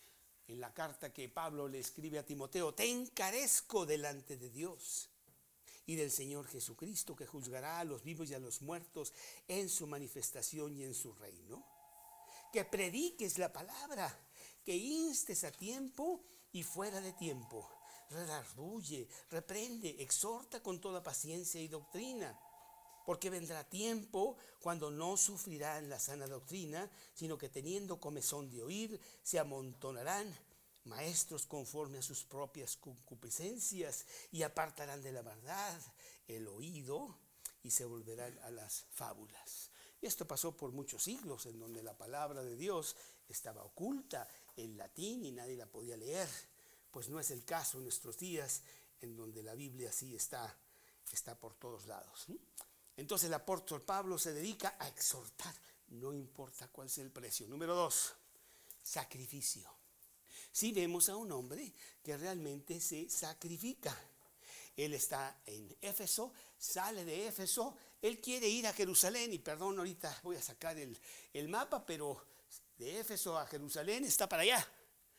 En la carta que Pablo le escribe a Timoteo: te encarezco delante de Dios y del Señor Jesucristo, que juzgará a los vivos y a los muertos en su manifestación y en su reino, que prediques la palabra, que instes a tiempo y fuera de tiempo, redarguye, reprende, exhorta con toda paciencia y doctrina. Porque vendrá tiempo cuando no sufrirán la sana doctrina, sino que teniendo comezón de oír, se amontonarán maestros conforme a sus propias concupiscencias y apartarán de la verdad el oído y se volverán a las fábulas. Y esto pasó por muchos siglos, en donde la palabra de Dios estaba oculta en latín y nadie la podía leer. Pues no es el caso en nuestros días, en donde la Biblia sí está, está por todos lados. Entonces el apóstol Pablo se dedica a exhortar, no importa cuál sea el precio. Número dos, sacrificio. Sí vemos a un hombre que realmente se sacrifica. Él está en Éfeso, sale de Éfeso, él quiere ir a Jerusalén, y perdón, ahorita voy a sacar el, el mapa, pero de Éfeso a Jerusalén está para allá.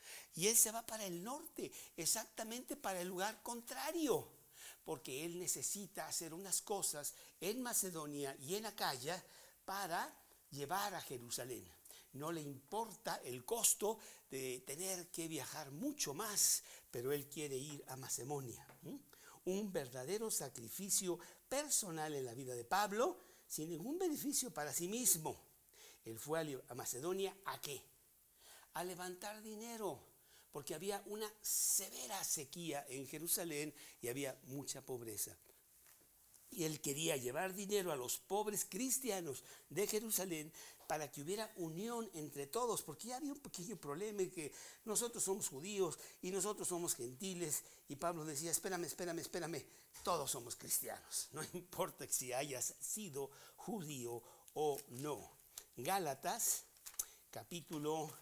Y él se va para el norte, exactamente para el lugar contrario, porque él necesita hacer unas cosas en Macedonia y en Acaya para llevar a Jerusalén. No le importa el costo de tener que viajar mucho más, pero él quiere ir a Macedonia. ¿Mm? Un verdadero sacrificio personal en la vida de Pablo, sin ningún beneficio para sí mismo. Él fue a Macedonia, ¿a qué? A levantar dinero, porque había una severa sequía en Jerusalén y había mucha pobreza. Y él quería llevar dinero a los pobres cristianos de Jerusalén para que hubiera unión entre todos, porque ya había un pequeño problema en que nosotros somos judíos y nosotros somos gentiles, y Pablo decía, espérame, espérame, espérame, todos somos cristianos, no importa si hayas sido judío o no. Gálatas, capítulo,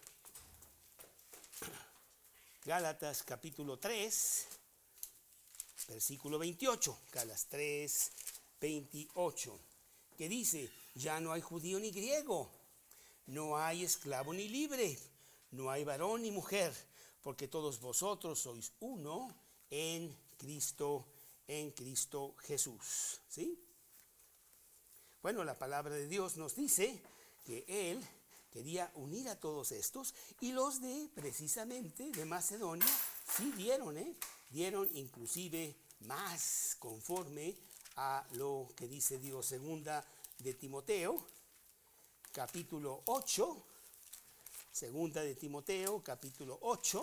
Gálatas capítulo tres, versículo veintiocho, Gálatas tres, veintiocho, que dice, ya no hay judío ni griego, no hay esclavo ni libre, no hay varón ni mujer, porque todos vosotros sois uno en Cristo, en Cristo Jesús. ¿Sí? Bueno, la palabra de Dios nos dice que Él quería unir a todos estos, y los de, precisamente, de Macedonia, sí dieron, ¿eh? Dieron inclusive más conforme a lo que dice Dios. Segunda de Timoteo, capítulo ocho, segunda de Timoteo, capítulo ocho,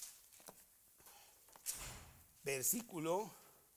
versículo,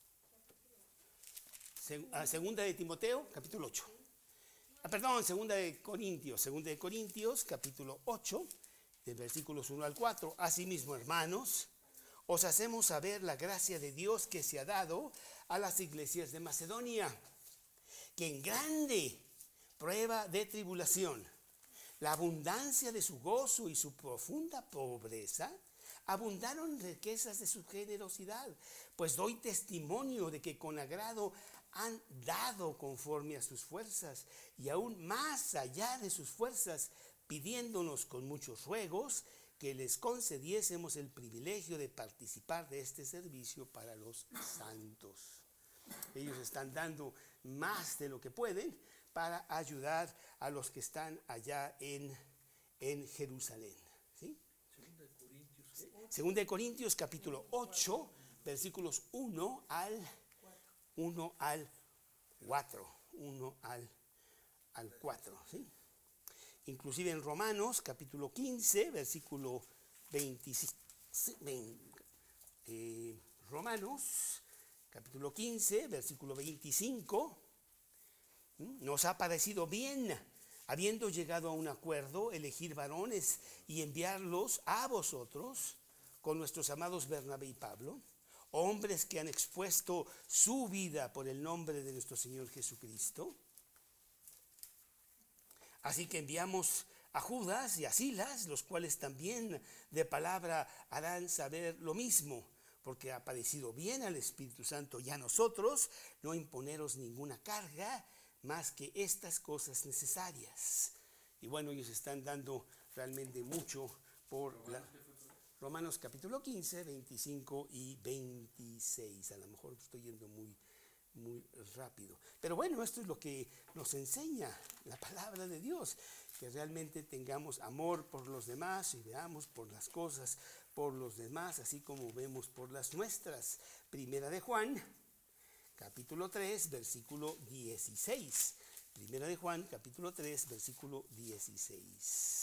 segunda de Timoteo, capítulo ocho. Ah, perdón, segunda de Corintios, segunda de Corintios, capítulo ocho, de versículos uno al cuatro. Asimismo, hermanos, os hacemos saber la gracia de Dios que se ha dado a las iglesias de Macedonia, que en grande prueba de tribulación, la abundancia de su gozo y su profunda pobreza, abundaron en riquezas de su generosidad. Pues doy testimonio de que con agrado han dado conforme a sus fuerzas, y aún más allá de sus fuerzas, pidiéndonos con muchos ruegos que les concediésemos el privilegio de participar de este servicio para los santos. Ellos están dando más de lo que pueden para ayudar a los que están allá en, en Jerusalén. ¿Sí? Segunda de Corintios, ¿eh? Segunda de Corintios, capítulo ocho, versículos uno al uno al cuatro, uno al, al cuatro, ¿sí? Inclusive en Romanos, capítulo quince, versículo veintiséis, veinte, eh, Romanos, capítulo quince, versículo veinticinco, ¿sí? Nos ha parecido bien, habiendo llegado a un acuerdo, elegir varones y enviarlos a vosotros con nuestros amados Bernabé y Pablo, hombres que han expuesto su vida por el nombre de nuestro Señor Jesucristo. Así que enviamos a Judas y a Silas, los cuales también de palabra harán saber lo mismo, porque ha parecido bien al Espíritu Santo y a nosotros no imponeros ninguna carga más que estas cosas necesarias. Y bueno, ellos están dando realmente mucho por la... Romanos capítulo quince, veinticinco y veintiséis. A lo mejor estoy yendo muy, muy rápido. Pero bueno, esto es lo que nos enseña la palabra de Dios. Que realmente tengamos amor por los demás y veamos por las cosas por los demás, así como vemos por las nuestras. Primera de Juan, capítulo tres, versículo dieciséis. Primera de Juan, capítulo tres, versículo dieciséis.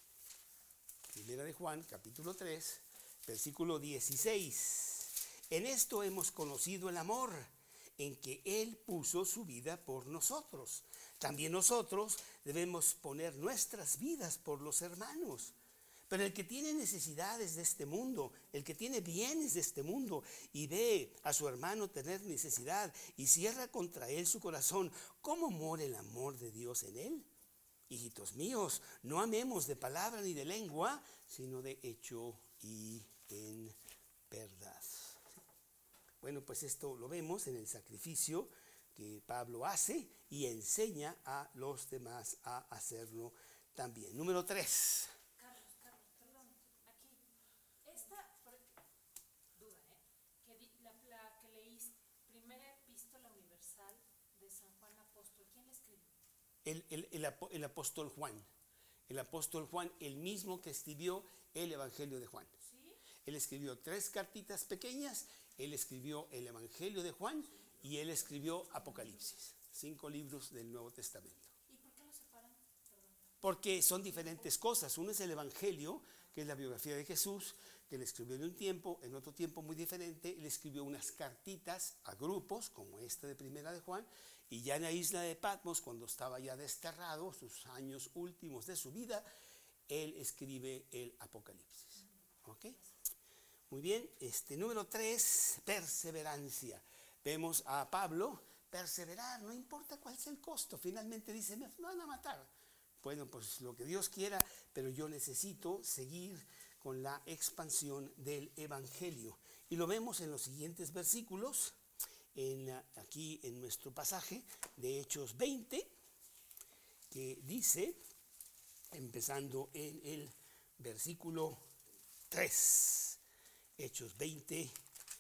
Primera de Juan, capítulo tres, versículo dieciséis. En esto hemos conocido el amor, en que Él puso su vida por nosotros. También nosotros debemos poner nuestras vidas por los hermanos. Pero el que tiene necesidades de este mundo, el que tiene bienes de este mundo y ve a su hermano tener necesidad y cierra contra él su corazón, ¿cómo mora el amor de Dios en él? Hijitos míos, no amemos de palabra ni de lengua, sino de hecho y en verdad. Bueno, pues esto lo vemos en el sacrificio que Pablo hace y enseña a los demás a hacerlo también. Número tres. Carlos, Carlos, perdón, aquí. Esta duda, ¿eh? Que di, la, la que leíste, primera epístola universal de San Juan Apóstol, ¿quién la escribió? El, el, el, el apóstol Juan, el apóstol Juan, el mismo que escribió el Evangelio de Juan. ¿Sí? Él escribió tres cartitas pequeñas, él escribió el Evangelio de Juan y él escribió Apocalipsis, cinco libros del Nuevo Testamento. ¿Y por qué lo separan? Perdón. Porque son diferentes cosas. Uno es el Evangelio, que es la biografía de Jesús, que él escribió en un tiempo, en otro tiempo muy diferente, él escribió unas cartitas a grupos, como esta de Primera de Juan, Y ya en la isla de Patmos, cuando estaba ya desterrado, sus años últimos de su vida, él escribe el Apocalipsis. ¿Ok? Muy bien, este, número tres, perseverancia. Vemos a Pablo perseverar, no importa cuál sea el costo. Finalmente dice, me van a matar. Bueno, pues lo que Dios quiera, pero yo necesito seguir con la expansión del Evangelio. Y lo vemos en los siguientes versículos, en, aquí en nuestro pasaje de Hechos veinte, que dice, empezando en el versículo tres, Hechos veinte,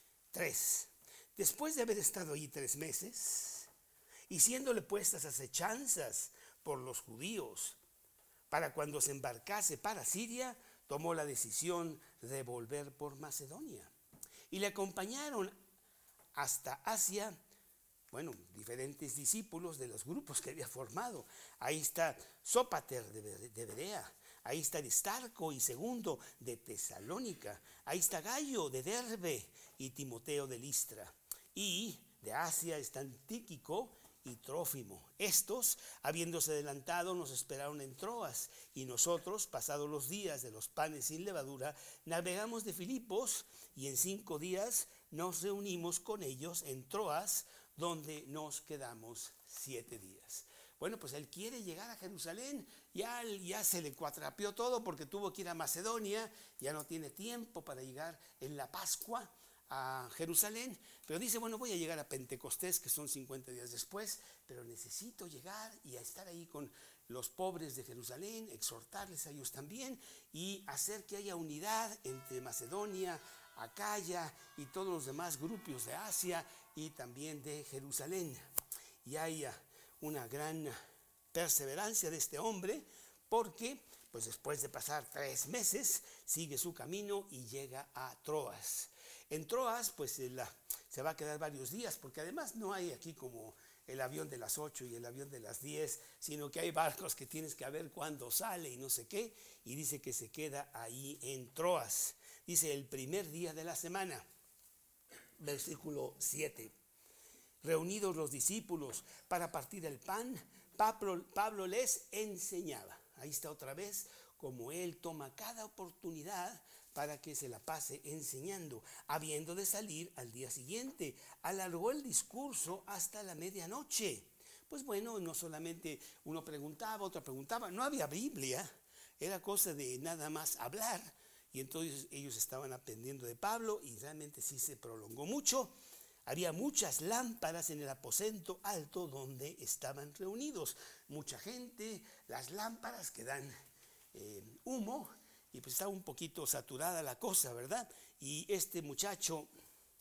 tres. Después de haber estado allí tres meses, y siéndole puestas acechanzas por los judíos, para cuando se embarcase para Siria, tomó la decisión de volver por Macedonia. Y le acompañaron hasta Asia, bueno, diferentes discípulos de los grupos que había formado. Ahí está Sópater de Berea, ahí está Aristarco y Segundo de Tesalónica, ahí está Gallo de Derbe y Timoteo de Listra. Y de Asia están Tíquico y Trófimo. Estos, habiéndose adelantado, nos esperaron en Troas, y nosotros, pasados los días de los panes sin levadura, navegamos de Filipos, y en cinco días nos reunimos con ellos en Troas, donde nos quedamos siete días. Bueno, pues él quiere llegar a Jerusalén, ya, ya se le cuatrapeó todo porque tuvo que ir a Macedonia, ya no tiene tiempo para llegar en la Pascua a Jerusalén, pero dice, bueno, voy a llegar a Pentecostés, que son cincuenta días después, pero necesito llegar y a estar ahí con los pobres de Jerusalén, exhortarles a ellos también y hacer que haya unidad entre Macedonia, Acaya y todos los demás grupos de Asia y también de Jerusalén. Y haya una gran perseverancia de este hombre, porque pues después de pasar tres meses sigue su camino y llega a Troas. En Troas pues la, se va a quedar varios días, porque además no hay aquí como el avión de las ocho y el avión de las diez, sino que hay barcos que tienes que ver cuándo sale y no sé qué, y dice que se queda ahí en Troas. Dice el primer día de la semana, versículo siete. Reunidos los discípulos para partir el pan, Pablo, Pablo les enseñaba. Ahí está otra vez, como él toma cada oportunidad para que se la pase enseñando. Habiendo de salir al día siguiente, alargó el discurso hasta la medianoche. Pues bueno, no solamente uno preguntaba, otro preguntaba, no había Biblia, era cosa de nada más hablar. Y entonces ellos estaban aprendiendo de Pablo y realmente sí se prolongó mucho. Había muchas lámparas en el aposento alto donde estaban reunidos. Mucha gente, las lámparas que dan eh, humo, y pues estaba un poquito saturada la cosa, ¿verdad? Y este muchacho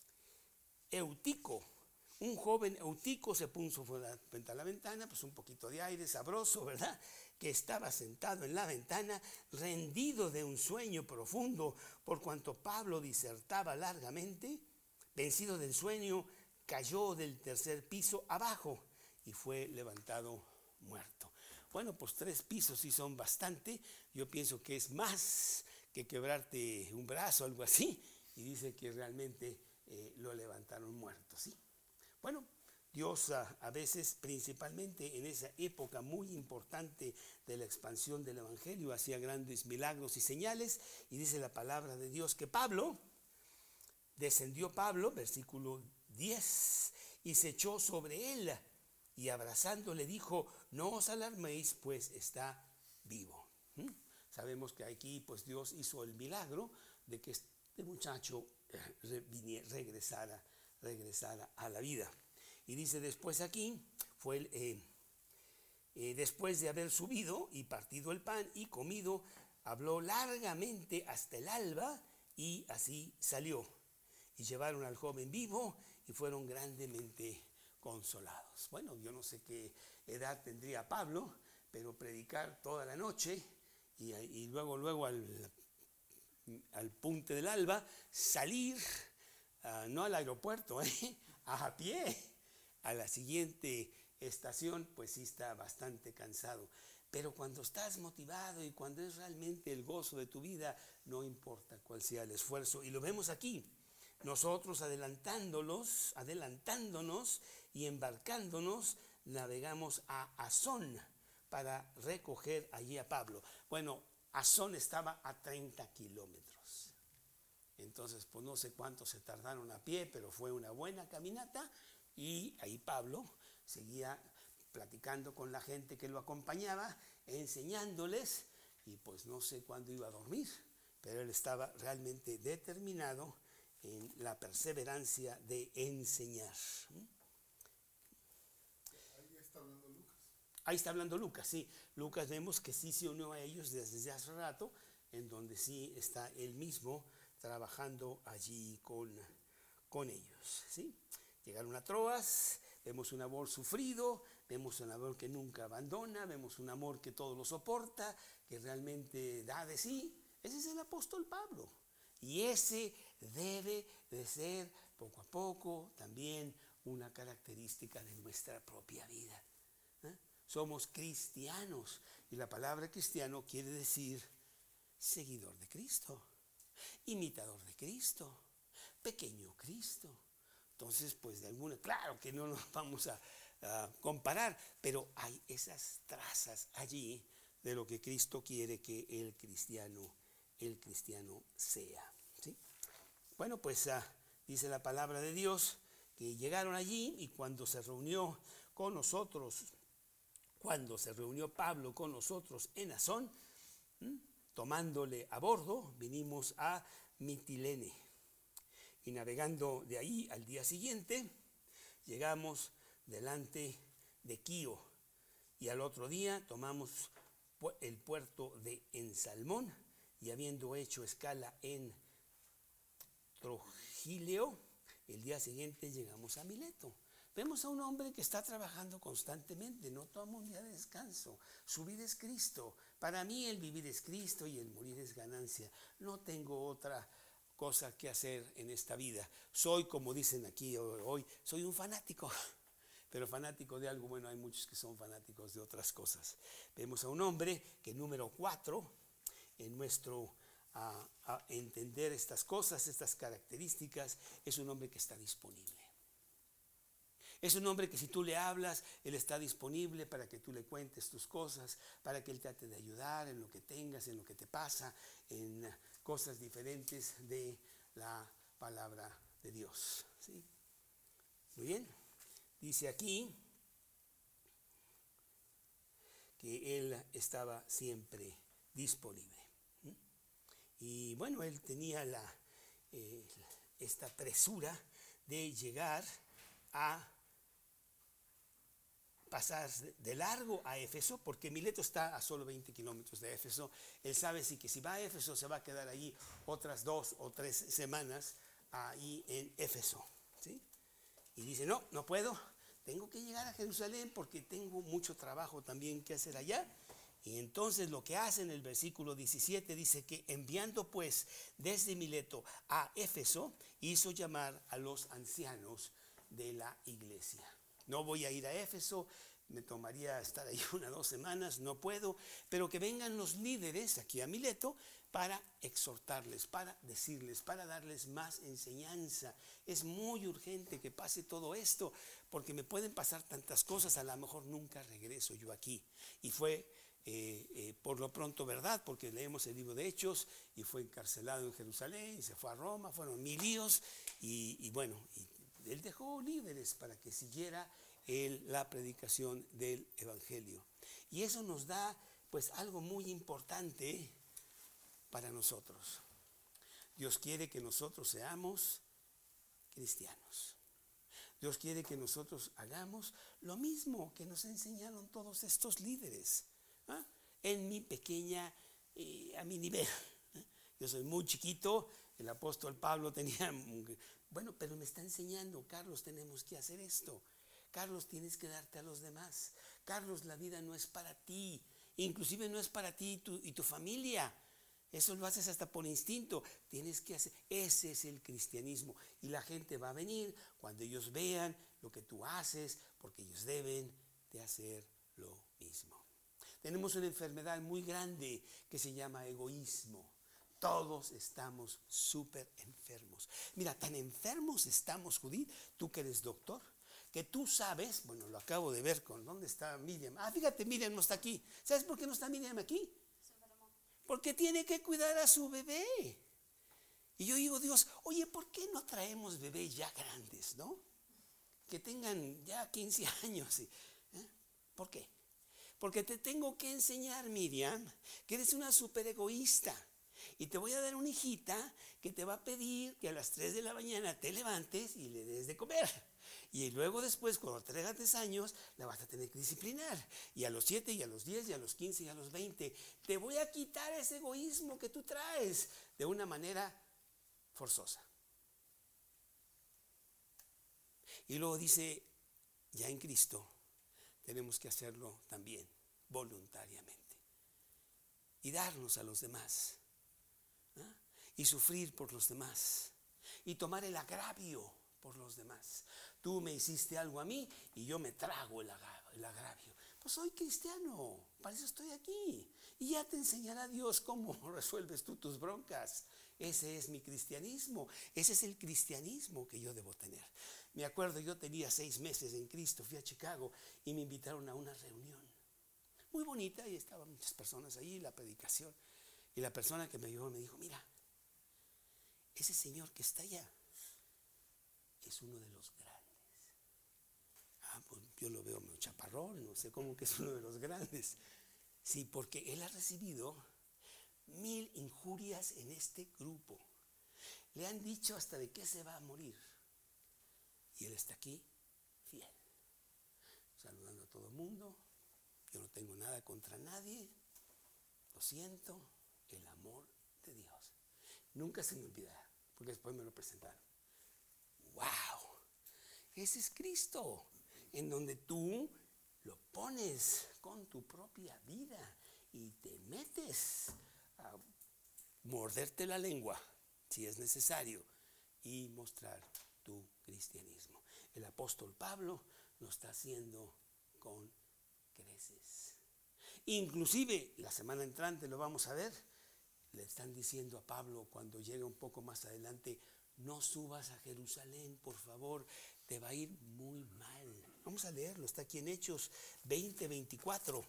Eutico, un joven Eutico, se puso frente a la ventana, pues un poquito de aire sabroso, ¿verdad? Que estaba sentado en la ventana, rendido de un sueño profundo, por cuanto Pablo disertaba largamente. Vencido del sueño, cayó del tercer piso abajo y fue levantado muerto. Bueno, pues tres pisos sí son bastante. Yo pienso que es más que quebrarte un brazo o algo así. Y dice que realmente eh, lo levantaron muerto, ¿sí? Bueno, Dios a, a veces, principalmente en esa época muy importante de la expansión del Evangelio, hacía grandes milagros y señales. Y dice la palabra de Dios que Pablo... Descendió Pablo, versículo diez, y se echó sobre él, y abrazándole dijo, no os alarméis, pues está vivo. ¿Mm? Sabemos que aquí pues Dios hizo el milagro de que este muchacho eh, regresara, regresara a la vida. Y dice después aquí, fue el, eh, eh, después de haber subido y partido el pan y comido, habló largamente hasta el alba y así salió. Y llevaron al joven vivo y fueron grandemente consolados. Bueno, yo no sé qué edad tendría Pablo, pero predicar toda la noche y, y luego, luego al, al punte del alba, salir, uh, no al aeropuerto, ¿eh? a pie, a la siguiente estación, pues sí está bastante cansado. Pero cuando estás motivado y cuando es realmente el gozo de tu vida, no importa cuál sea el esfuerzo. Y lo vemos aquí. Nosotros adelantándolos, adelantándonos y embarcándonos, navegamos a Asón para recoger allí a Pablo. Bueno, Asón estaba a treinta kilómetros. Entonces, pues no sé cuánto se tardaron a pie, pero fue una buena caminata. Y ahí Pablo seguía platicando con la gente que lo acompañaba, enseñándoles, y pues no sé cuándo iba a dormir, pero él estaba realmente determinado en la perseverancia de enseñar. Ahí está hablando Lucas. Ahí está hablando Lucas, sí. Lucas vemos que sí se unió a ellos desde hace rato, en donde sí está él mismo trabajando allí con, con ellos, ¿sí? Llegaron a Troas, vemos un amor sufrido, vemos un amor que nunca abandona, vemos un amor que todo lo soporta, que realmente da de sí. Ese es el apóstol Pablo. Y ese debe de ser poco a poco también una característica de nuestra propia vida. ¿Eh? Somos cristianos y la palabra cristiano quiere decir seguidor de Cristo, imitador de Cristo, pequeño Cristo. Entonces, pues de alguna, claro que no nos vamos a, a comparar, pero hay esas trazas allí de lo que Cristo quiere que el cristiano, el cristiano sea, ¿sí? Bueno, pues uh, dice la palabra de Dios que llegaron allí y cuando se reunió con nosotros, cuando se reunió Pablo con nosotros en Asón, ¿m? tomándole a bordo, vinimos a Mitilene. Y navegando de ahí al día siguiente, llegamos delante de Quío. Y al otro día tomamos el puerto de Ensalmón. Y habiendo hecho escala en Trogilio, el día siguiente llegamos a Mileto. Vemos a un hombre que está trabajando constantemente, no toma un día de descanso. Su vida es Cristo. Para mí el vivir es Cristo y el morir es ganancia. No tengo otra cosa que hacer en esta vida. Soy, como dicen aquí hoy, soy un fanático. Pero fanático de algo, bueno, hay muchos que son fanáticos de otras cosas. Vemos a un hombre que número cuatro, en nuestro a, a entender estas cosas, estas características, es un hombre que está disponible. Es un hombre que si tú le hablas, él está disponible para que tú le cuentes tus cosas, para que él trate de ayudar en lo que tengas, en lo que te pasa, en cosas diferentes de la palabra de Dios, ¿sí? Muy bien. Dice aquí que él estaba siempre disponible. ¿Mm? Y bueno, él tenía la, eh, esta presura de llegar a pasar de largo a Éfeso, porque Mileto está a solo veinte kilómetros de Éfeso. Él sabe sí que si va a Éfeso se va a quedar allí otras dos o tres semanas ahí en Éfeso, ¿sí? Y dice, no, no puedo, tengo que llegar a Jerusalén porque tengo mucho trabajo también que hacer allá. Y entonces lo que hace en el versículo diecisiete dice que enviando pues desde Mileto a Éfeso, hizo llamar a los ancianos de la iglesia. No voy a ir a Éfeso, me tomaría estar ahí una o dos semanas, no puedo, pero que vengan los líderes aquí a Mileto para exhortarles, para decirles, para darles más enseñanza. Es muy urgente que pase todo esto, porque me pueden pasar tantas cosas, a lo mejor nunca regreso yo aquí. Y fue eh, eh, por lo pronto verdad, porque leemos el libro de Hechos, y fue encarcelado en Jerusalén, y se fue a Roma, fueron mil líos, y, y bueno, y él dejó líderes para que siguiera él la predicación del evangelio. Y eso nos da pues algo muy importante para nosotros. Dios quiere que nosotros seamos cristianos. Dios quiere que nosotros hagamos lo mismo que nos enseñaron todos estos líderes, ¿eh? En mi pequeña, eh, a mi nivel. ¿eh? Yo soy muy chiquito, el apóstol Pablo tenía, bueno, pero me está enseñando, Carlos, tenemos que hacer esto. Carlos, tienes que darte a los demás. Carlos, la vida no es para ti, inclusive no es para ti y tu, y tu familia. Eso lo haces hasta por instinto. Tienes que hacer, ese es el cristianismo. Y la gente va a venir cuando ellos vean lo que tú haces, porque ellos deben de hacer lo mismo. Tenemos una enfermedad muy grande que se llama egoísmo. Todos estamos súper enfermos. Mira, tan enfermos estamos, Judith, tú que eres doctor, que tú sabes, bueno, lo acabo de ver con, ¿dónde está Miriam? Ah, fíjate, Miriam no está aquí. ¿Sabes por qué no está Miriam aquí? Porque tiene que cuidar a su bebé. Y yo digo, Dios, oye, ¿por qué no traemos bebés ya grandes, no? Que tengan ya quince años. ¿Eh? ¿Por qué? Porque te tengo que enseñar, Miriam, que eres una súper egoísta. Y te voy a dar una hijita que te va a pedir que a las tres de la mañana te levantes y le des de comer. Y luego después, cuando tengas tres años, la vas a tener que disciplinar. Y a los siete, y a los diez, y a los quince, y a los veinte. Te voy a quitar ese egoísmo que tú traes de una manera forzosa. Y luego dice, ya en Cristo tenemos que hacerlo también voluntariamente. Y darnos a los demás. ¿Ah? Y sufrir por los demás. Y tomar el agravio por los demás. Tú me hiciste algo a mí y yo me trago el agravio. El agravio. Pues soy cristiano, para eso estoy aquí. Y ya te enseñará Dios cómo resuelves tú tus broncas. Ese es mi cristianismo. Ese es el cristianismo que yo debo tener. Me acuerdo, yo tenía seis meses en Cristo, fui a Chicago y me invitaron a una reunión muy bonita y estaban muchas personas ahí, la predicación. Y la persona que me llevó me dijo, mira, ese señor que está allá es uno de los grandes. Ah, pues yo lo veo medio chaparrón, no sé cómo que es uno de los grandes. Sí, porque él ha recibido mil injurias en este grupo. Le han dicho hasta de qué se va a morir. Y él está aquí, fiel, saludando a todo el mundo. Yo no tengo nada contra nadie. Lo siento, el amor de Dios. Nunca se me olvidará, porque después me lo presentaron. ¡Wow! Ese es Cristo, en donde tú lo pones con tu propia vida y te metes a morderte la lengua, si es necesario, y mostrar tu cristianismo. El apóstol Pablo lo está haciendo con creces. Inclusive, la semana entrante lo vamos a ver, le están diciendo a Pablo cuando llegue un poco más adelante, no subas a Jerusalén, por favor, te va a ir muy mal. Vamos a leerlo, está aquí en Hechos veinte, veinticuatro.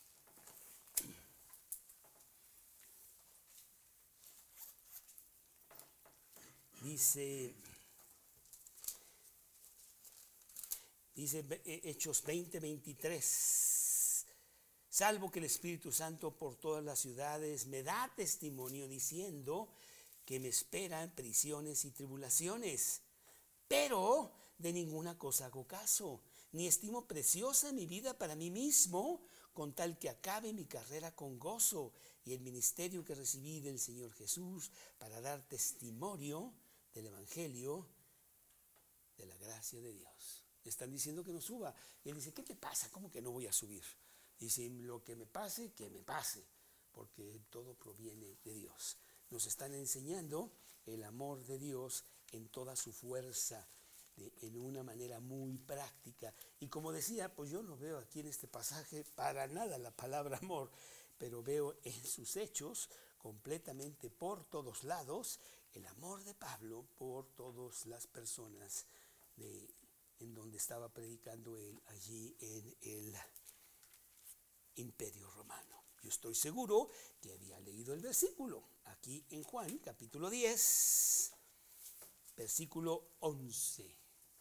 Dice, dice Hechos veinte, veintitrés. Salvo que el Espíritu Santo por todas las ciudades me da testimonio diciendo que me esperan prisiones y tribulaciones. Pero de ninguna cosa hago caso, ni estimo preciosa mi vida para mí mismo, con tal que acabe mi carrera con gozo y el ministerio que recibí del Señor Jesús para dar testimonio del Evangelio de la gracia de Dios. Le están diciendo que no suba. Y él dice, ¿qué te pasa? ¿Cómo que no voy a subir? Dice, lo que me pase, que me pase, porque todo proviene de Dios. Nos están enseñando el amor de Dios en toda su fuerza, de, en una manera muy práctica. Y como decía, pues yo no veo aquí en este pasaje para nada la palabra amor, pero veo en sus hechos completamente por todos lados el amor de Pablo por todas las personas de, en donde estaba predicando él allí en el Imperio Romano. Yo estoy seguro que había leído el versículo aquí en Juan capítulo diez, versículo once.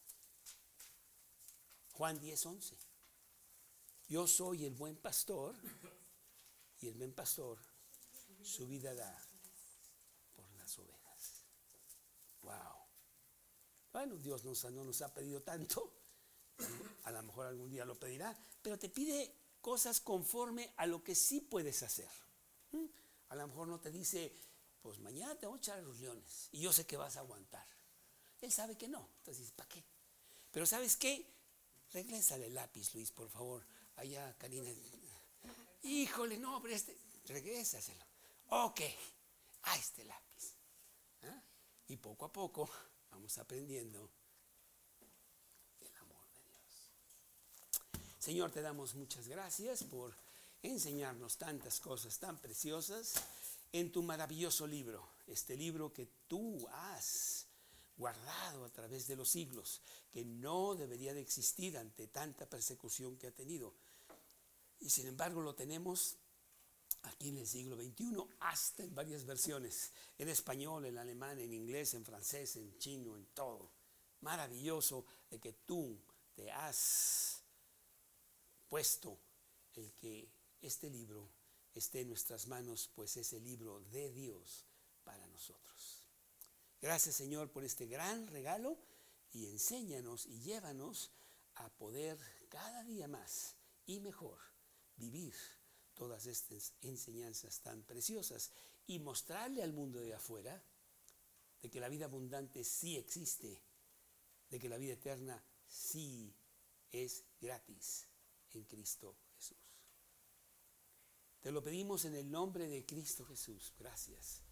Juan diez, once. Yo soy el buen pastor y el buen pastor su vida da por las ovejas. Wow. Bueno, Dios nos, no nos ha pedido tanto, a lo mejor algún día lo pedirá, pero te pide cosas conforme a lo que sí puedes hacer. ¿Mm? A lo mejor no te dice, pues mañana te voy a echar a los leones y yo sé que vas a aguantar. Él sabe que no, entonces dices, ¿para qué? Pero ¿sabes qué? Regrésale el lápiz, Luis, por favor. Allá, Karina. Híjole, no, pero este, regrésaselo. Ok, a este lápiz. ¿Ah? Y poco a poco vamos aprendiendo el amor de Dios. Señor, te damos muchas gracias por enseñarnos tantas cosas tan preciosas en tu maravilloso libro, este libro que tú has guardado a través de los siglos, que no debería de existir ante tanta persecución que ha tenido. Y sin embargo lo tenemos aquí en el siglo veintiuno, hasta en varias versiones, en español, en alemán, en inglés, en francés, en chino, en todo. Maravilloso de que tú te has puesto el que este libro esté en nuestras manos, pues es el libro de Dios para nosotros. Gracias, Señor, por este gran regalo, y enséñanos y llévanos a poder cada día más y mejor vivir todas estas enseñanzas tan preciosas y mostrarle al mundo de afuera de que la vida abundante sí existe, de que la vida eterna sí es gratis en Cristo Jesús. Te lo pedimos en el nombre de Cristo Jesús. Gracias.